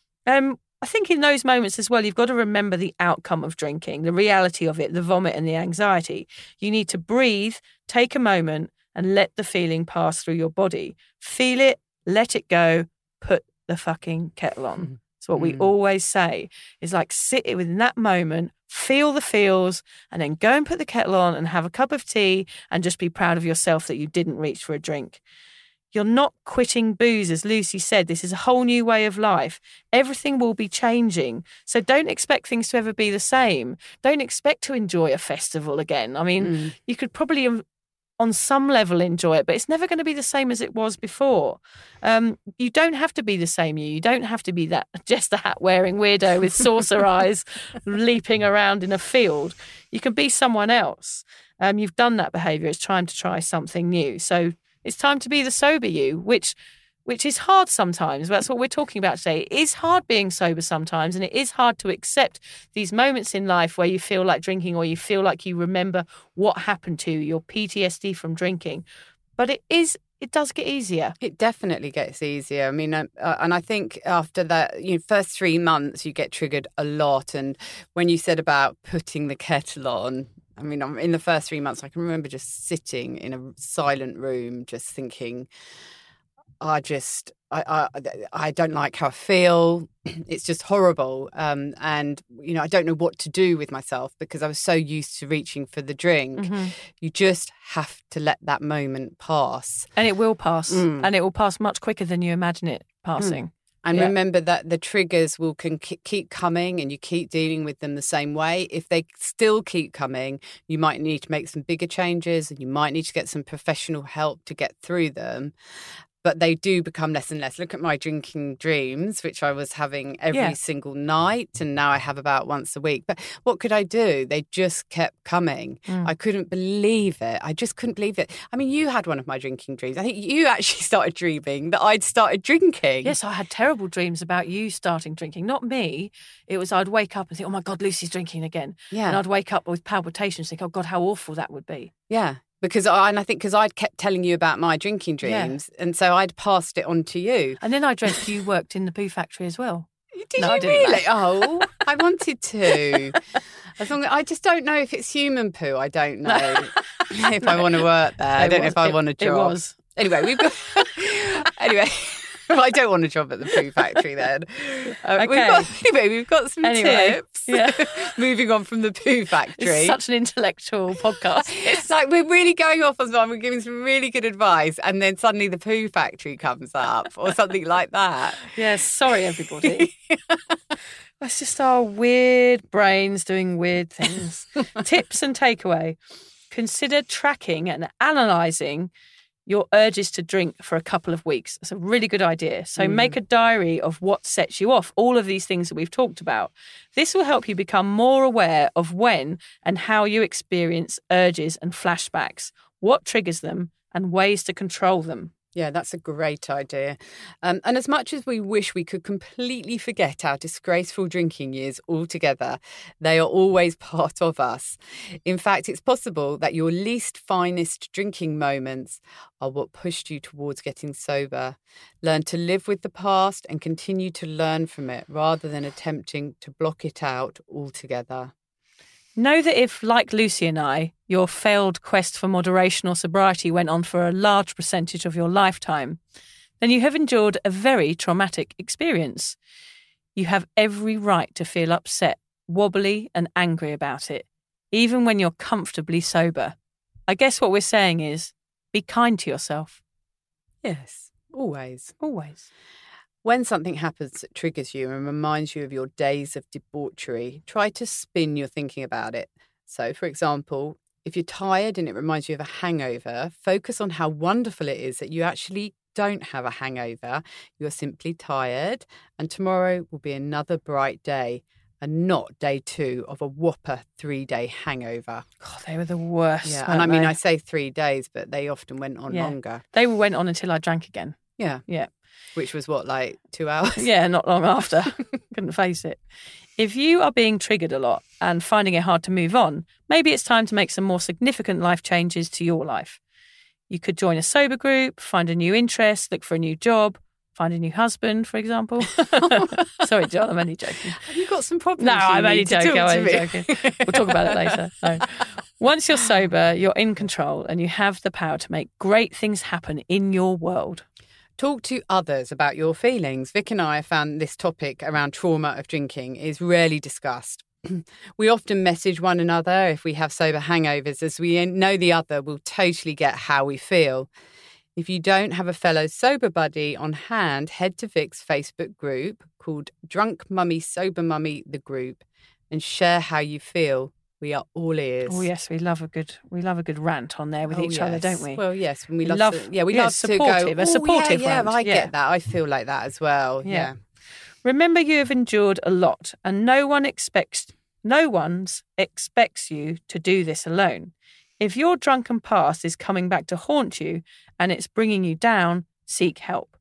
S3: Um, I think in those moments as well, you've got to remember the outcome of drinking, the reality of it, the vomit and the anxiety. You need to breathe, take a moment and let the feeling pass through your body. Feel it, let it go, put the fucking kettle on. It's what mm. we always say is like sit it within that moment, feel the feels, and then go and put the kettle on and have a cup of tea and just be proud of yourself that you didn't reach for a drink. You're not quitting booze, as Lucy said. This is a whole new way of life. Everything will be changing. So don't expect things to ever be the same. Don't expect to enjoy a festival again. I mean, mm. you could probably on some level enjoy it, but it's never going to be the same as it was before. Um, you don't have to be the same you. You don't have to be that just a hat wearing weirdo with saucer eyes leaping around in a field. You can be someone else. Um, you've done that behaviour. It's time to try something new. So it's time to be the sober you, which which is hard sometimes. That's what we're talking about today. It is hard being sober sometimes, and it is hard to accept these moments in life where you feel like drinking or you feel like you remember what happened to you, your P T S D from drinking. But it is, it does get easier.
S5: It definitely gets easier. I mean, uh, and I think after that, you know, first three months, you get triggered a lot. And when you said about putting the kettle on, I mean, in the first three months, I can remember just sitting in a silent room, just thinking, I just, I, I, I don't like how I feel. It's just horrible. Um, and, you know, I don't know what to do with myself because I was so used to reaching for the drink. Mm-hmm. You just have to let that moment pass.
S3: And it will pass. Mm. And it will pass much quicker than you imagine it passing. Mm.
S5: And
S3: yeah.
S5: remember that the triggers will can keep coming and you keep dealing with them the same way. If they still keep coming, you might need to make some bigger changes and you might need to get some professional help to get through them. But they do become less and less. Look at my drinking dreams, which I was having every yeah. single night, and now I have about once a week. But what could I do? They just kept coming. Mm. I couldn't believe it. I just couldn't believe it. I mean, you had one of my drinking dreams. I think you actually started dreaming that I'd started drinking.
S3: Yes, I had terrible dreams about you starting drinking. Not me. It was I'd wake up and think, oh my God, Lucy's drinking again. Yeah. And I'd wake up with palpitations, think, oh God, how awful that would be.
S5: Yeah. Because I, and I think because I'd kept telling you about my drinking dreams, yeah. and so I'd passed it on to you.
S3: And then I dreamt you worked in the poo factory as well.
S5: Did
S3: no,
S5: you really? Oh, I wanted to. As long as, I just don't know if it's human poo. I don't know if no. I want to work there. I don't was, know if I
S3: it,
S5: want to job.
S3: It was.
S5: Anyway, we've got. Anyway. I don't want a job at the poo factory then. Uh,
S3: okay.
S5: We've got, anyway, we've got some
S3: anyway,
S5: tips.
S3: Yeah.
S5: Moving on from the poo factory.
S3: It's such an intellectual podcast.
S5: It's like we're really going off on one. We're giving some really good advice, and then suddenly the poo factory comes up or something like that.
S3: Yes. Sorry, everybody. That's just our weird brains doing weird things. Tips and takeaway. Consider tracking and analysing your urges to drink for a couple of weeks. That's a really good idea. So mm. make a diary of what sets you off, all of these things that we've talked about. This will help you become more aware of when and how you experience urges and flashbacks, what triggers them, and ways to control them.
S5: Yeah, that's a great idea. Um, and as much as we wish we could completely forget our disgraceful drinking years altogether, they are always part of us. In fact, it's possible that your least finest drinking moments are what pushed you towards getting sober. Learn to live with the past and continue to learn from it rather than attempting to block it out altogether.
S3: Know that if, like Lucy and I, your failed quest for moderation or sobriety went on for a large percentage of your lifetime, then you have endured a very traumatic experience. You have every right to feel upset, wobbly and angry about it, even when you're comfortably sober. I guess what we're saying is, be kind to yourself.
S5: Yes, always.
S3: Always.
S5: When something happens that triggers you and reminds you of your days of debauchery, try to spin your thinking about it. So, for example, if you're tired and it reminds you of a hangover, focus on how wonderful it is that you actually don't have a hangover. You're simply tired, and tomorrow will be another bright day and not day two of a whopper three-day hangover.
S3: God, they were the worst.
S5: Yeah, and I mean, I say three days, but they often went on
S3: yeah.
S5: longer.
S3: They went on until I drank again.
S5: Yeah.
S3: Yeah.
S5: Which was what, like two hours?
S3: Yeah, not long after. Couldn't face it. If you are being triggered a lot and finding it hard to move on, maybe it's time to make some more significant life changes to your life. You could join a sober group, find a new interest, look for a new job, find a new husband, for example. Sorry, John, I'm only joking.
S5: Have you got some problems?
S3: No, I'm only joking. I'm only joking. We'll talk about it later. No. Once you're sober, you're in control and you have the power to make great things happen in your world.
S5: Talk to others about your feelings. Vic and I have found this topic around trauma of drinking is rarely discussed. We often message one another if we have sober hangovers, as we know the other will totally get how we feel. If you don't have a fellow sober buddy on hand, head to Vic's Facebook group called Drunk Mummy Sober Mummy The Group and share how you feel. We are all ears.
S3: Oh yes, we love a good we love a good rant on there with
S5: oh,
S3: each
S5: yes.
S3: other, don't we?
S5: Well, yes, when we, we love,
S3: love
S5: to, yeah, we
S3: yeah,
S5: love
S3: supportive,
S5: to go.
S3: A supportive
S5: oh, yeah,
S3: rant.
S5: yeah, I
S3: yeah.
S5: get that. I feel like that as well. Yeah. yeah.
S3: Remember, you have endured a lot, and no one expects no one's expects you to do this alone. If your drunken past is coming back to haunt you and it's bringing you down, seek help.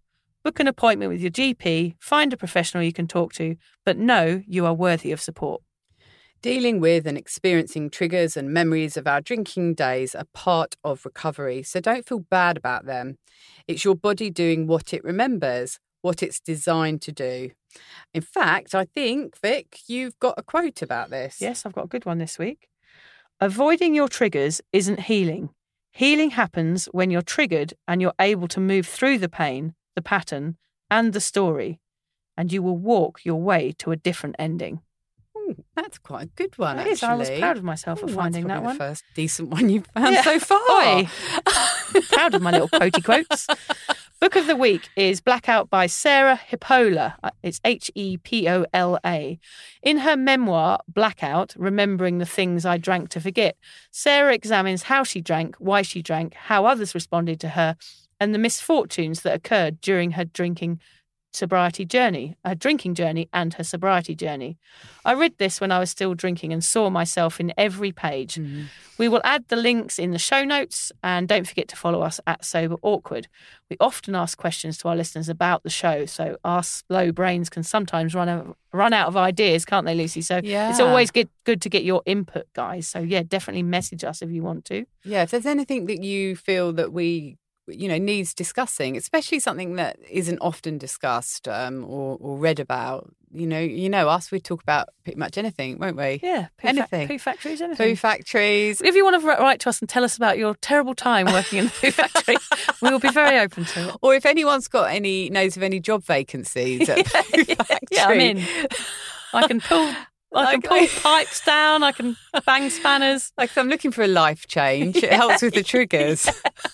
S3: Book an appointment with your G P, find a professional you can talk to, but know you are worthy of support.
S5: Dealing with and experiencing triggers and memories of our drinking days are part of recovery, so don't feel bad about them. It's your body doing what it remembers, what it's designed to do. In fact, I think, Vic, you've got a quote about this.
S3: Yes, I've got a good one this week. Avoiding your triggers isn't healing. Healing happens when you're triggered and you're able to move through the pain, the pattern, and the story, and you will walk your way to a different ending.
S5: Ooh, that's quite a good one,
S3: It
S5: actually.
S3: is. I was proud of myself for
S5: Ooh,
S3: finding
S5: that's
S3: that
S5: probably
S3: one.
S5: the first decent one you've found
S3: Yeah.
S5: so far.
S3: Oi. Proud of my little quotey quotes. Book of the week is Blackout by Sarah Hippola. It's H E P O L A. In her memoir, Blackout, Remembering the Things I Drank to Forget, Sarah examines how she drank, why she drank, how others responded to her, and the misfortunes that occurred during her drinking sobriety journey, her drinking journey and her sobriety journey. I read this when I was still drinking and saw myself in every page. Mm-hmm. We will add the links in the show notes, and don't forget to follow us at Sober Awkward. We often ask questions to our listeners about the show, so our slow brains can sometimes run out, run out of ideas, can't they, Lucy? So
S5: yeah.
S3: It's always good, good to get your input, guys. So yeah, definitely message us if you want to.
S5: Yeah, if there's anything that you feel that we you know, needs discussing, especially something that isn't often discussed um, or, or read about. You know, you know us, we talk about pretty much anything, won't we?
S3: Yeah, poo
S5: anything.
S3: Fa- poo factories, anything.
S5: Poo factories.
S3: If you want to write to us and tell us about your terrible time working in the poo factory, we will be very open to it.
S5: Or if anyone's got any, knows of any job vacancies at
S3: yeah,
S5: poo
S3: yeah,
S5: factory.
S3: Yeah, I'm in. I can pull... I can pull pipes down, I can bang spanners.
S5: Like, if I'm looking for a life change, it helps with the triggers.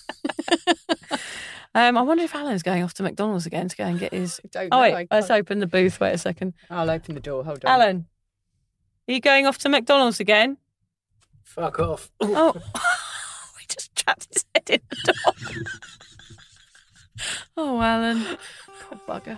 S3: um, I wonder if Alan's going off to McDonald's again to go and get his...
S5: I don't
S3: oh,
S5: know,
S3: wait, let's open the booth. Wait a second.
S5: I'll open the door, hold on.
S3: Alan, are you going off to McDonald's again?
S2: Fuck off.
S3: Oh, we just trapped his head in the door. Oh, Alan. Poor bugger.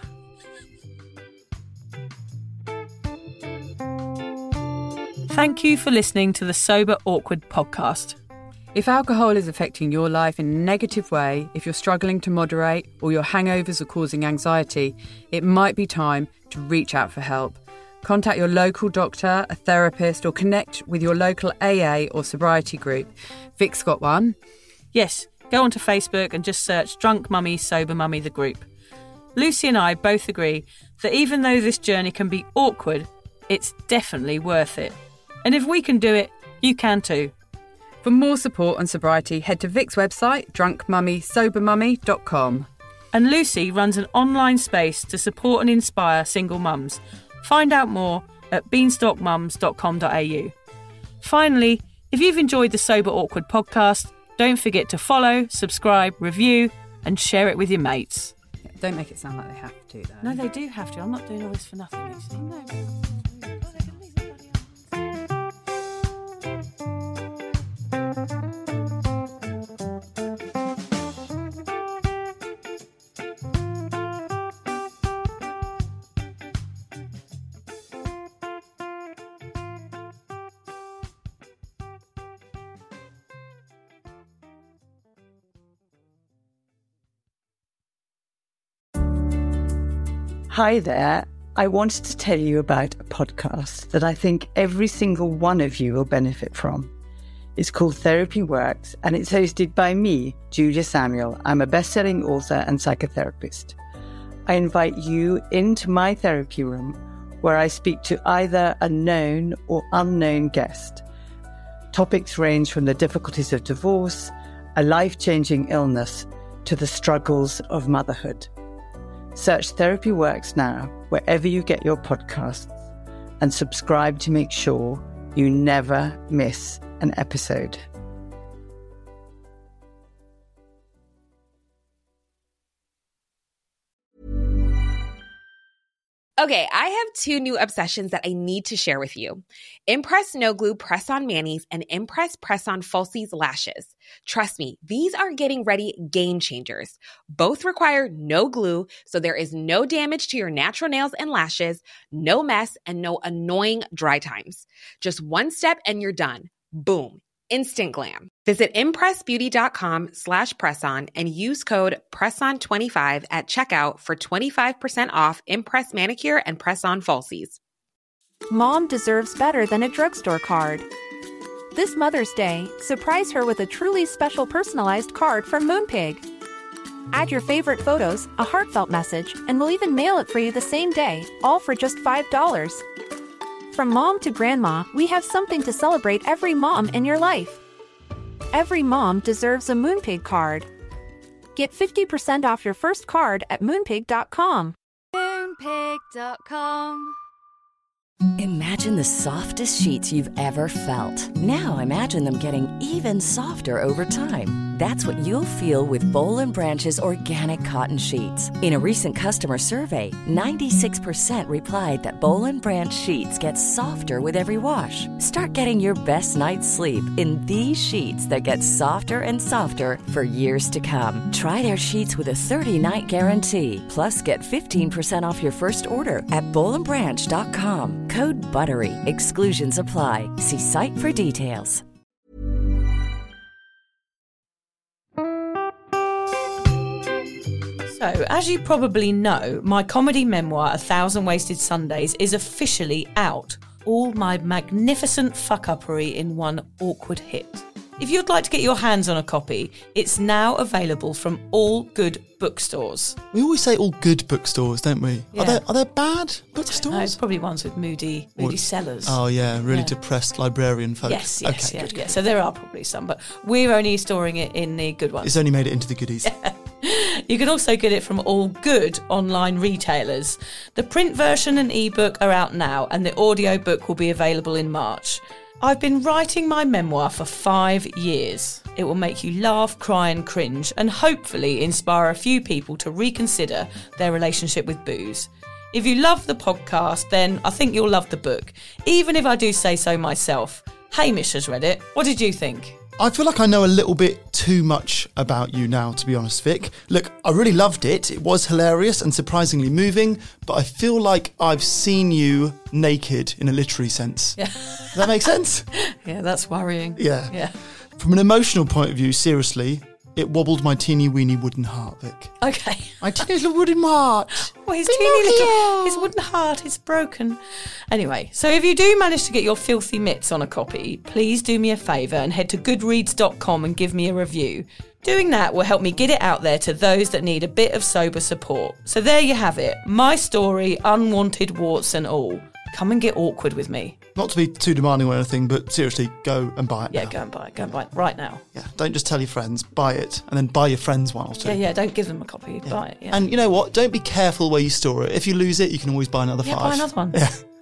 S3: Thank you for listening to the Sober Awkward podcast.
S5: If alcohol is affecting your life in a negative way, if you're struggling to moderate or your hangovers are causing anxiety, it might be time to reach out for help. Contact your local doctor, a therapist, or connect with your local A A or sobriety group. Vic's got one.
S3: Yes, go onto Facebook and just search Drunk Mummy, Sober Mummy, the group. Lucy and I both agree that even though this journey can be awkward, it's definitely worth it. And if we can do it, you can too.
S5: For more support on sobriety, head to Vic's website, drunk mummy sober mummy dot com.
S3: And Lucy runs an online space to support and inspire single mums. Find out more at beanstalk mums dot com dot a u. Finally, if you've enjoyed the Sober Awkward podcast, don't forget to follow, subscribe, review, and share it with your mates.
S5: Don't make it sound like they have to, though.
S3: No, they do have to. I'm not doing all this for nothing, Lucy. No.
S6: Hi there. I wanted to tell you about a podcast that I think every single one of you will benefit from. It's called Therapy Works, and it's hosted by me, Julia Samuel. I'm a best-selling author and psychotherapist. I invite you into my therapy room where I speak to either a known or unknown guest. Topics range from the difficulties of divorce, a life-changing illness, to the struggles of motherhood. Search Therapy Works now, wherever you get your podcasts, and subscribe to make sure you never miss an episode.
S7: Okay, I have two new obsessions that I need to share with you. Impress No Glue Press-On Manis and Impress Press-On Falsies Lashes. Trust me, these are getting ready game changers. Both require no glue, so there is no damage to your natural nails and lashes, no mess, and no annoying dry times. Just one step and you're done. Boom. Instant glam. Visit impressbeauty.com slash presson and use code presson twenty-five at checkout for twenty-five percent off Impress manicure and press-on falsies.
S8: Mom deserves better than a drugstore card. This Mother's Day, surprise her with a truly special personalized card from Moonpig. Add your favorite photos, a heartfelt message, and we'll even mail it for you the same day, all for just five dollars. From mom to grandma, we have something to celebrate every mom in your life. Every mom deserves a Moonpig card. Get fifty percent off your first card at moonpig dot com.
S9: moonpig dot com.
S10: Imagine the softest sheets you've ever felt. Now imagine them getting even softer over time. That's what you'll feel with Boll and Branch's organic cotton sheets. In a recent customer survey, ninety-six percent replied that Boll and Branch sheets get softer with every wash. Start getting your best night's sleep in these sheets that get softer and softer for years to come. Try their sheets with a thirty-night guarantee. Plus, get fifteen percent off your first order at boll and branch dot com. Code BUTTERY. Exclusions apply. See site for details.
S3: So, as you probably know, my comedy memoir, A Thousand Wasted Sundays, is officially out. All my magnificent fuck-uppery in one awkward hit. If you'd like to get your hands on a copy, it's now available from all good bookstores.
S2: We always say all good bookstores, don't we?
S3: Yeah.
S2: Are there are there bad bookstores?
S3: No, it's probably ones with moody, moody
S2: Or-
S3: sellers.
S2: Oh yeah, really
S3: Yeah.
S2: depressed librarian folk.
S3: Yes, yes,
S2: okay,
S3: yeah,
S2: good,
S3: yeah.
S2: good.
S3: So there are probably some, but we're only storing it in the good ones.
S2: It's only made it into the goodies.
S3: You can also get it from all good online retailers. The print version and ebook are out now, and the audiobook will be available in March. I've been writing my memoir for five years. It will make you laugh, cry and cringe, and hopefully inspire a few people to reconsider their relationship with booze. If you love the podcast, then I think you'll love the book, even if I do say so myself. Hamish has read it. What did you think?
S2: I feel like I know a little bit too much about you now, to be honest, Vic. Look, I really loved it. It was hilarious and surprisingly moving, but I feel like I've seen you naked in a literary sense.
S3: Yeah.
S2: Does that make sense?
S3: Yeah, that's worrying.
S2: Yeah.
S3: Yeah.
S2: From an emotional point of view, seriously, it wobbled my teeny weeny wooden heart, Vic.
S3: Okay.
S2: My teeny little wooden heart.
S3: Well, his teeny little, his wooden heart is broken. Anyway, so if you do manage to get your filthy mitts on a copy, please do me a favour and head to goodreads dot com and give me a review. Doing that will help me get it out there to those that need a bit of sober support. So there you have it. My story, unwanted warts and all. Come and get awkward with me.
S2: Not to be too demanding or anything, but seriously, go and buy it
S3: Yeah,
S2: now.
S3: go and buy it. Go and buy it right now.
S2: Yeah, don't just tell your friends, buy it, and then buy your friends one or two.
S3: Yeah, yeah, don't give them a copy. Buy it, yeah.
S2: And you know what? Don't be careful where you store it. If you lose it, you can always buy another
S3: yeah,
S2: five.
S3: buy another one.
S2: Yeah.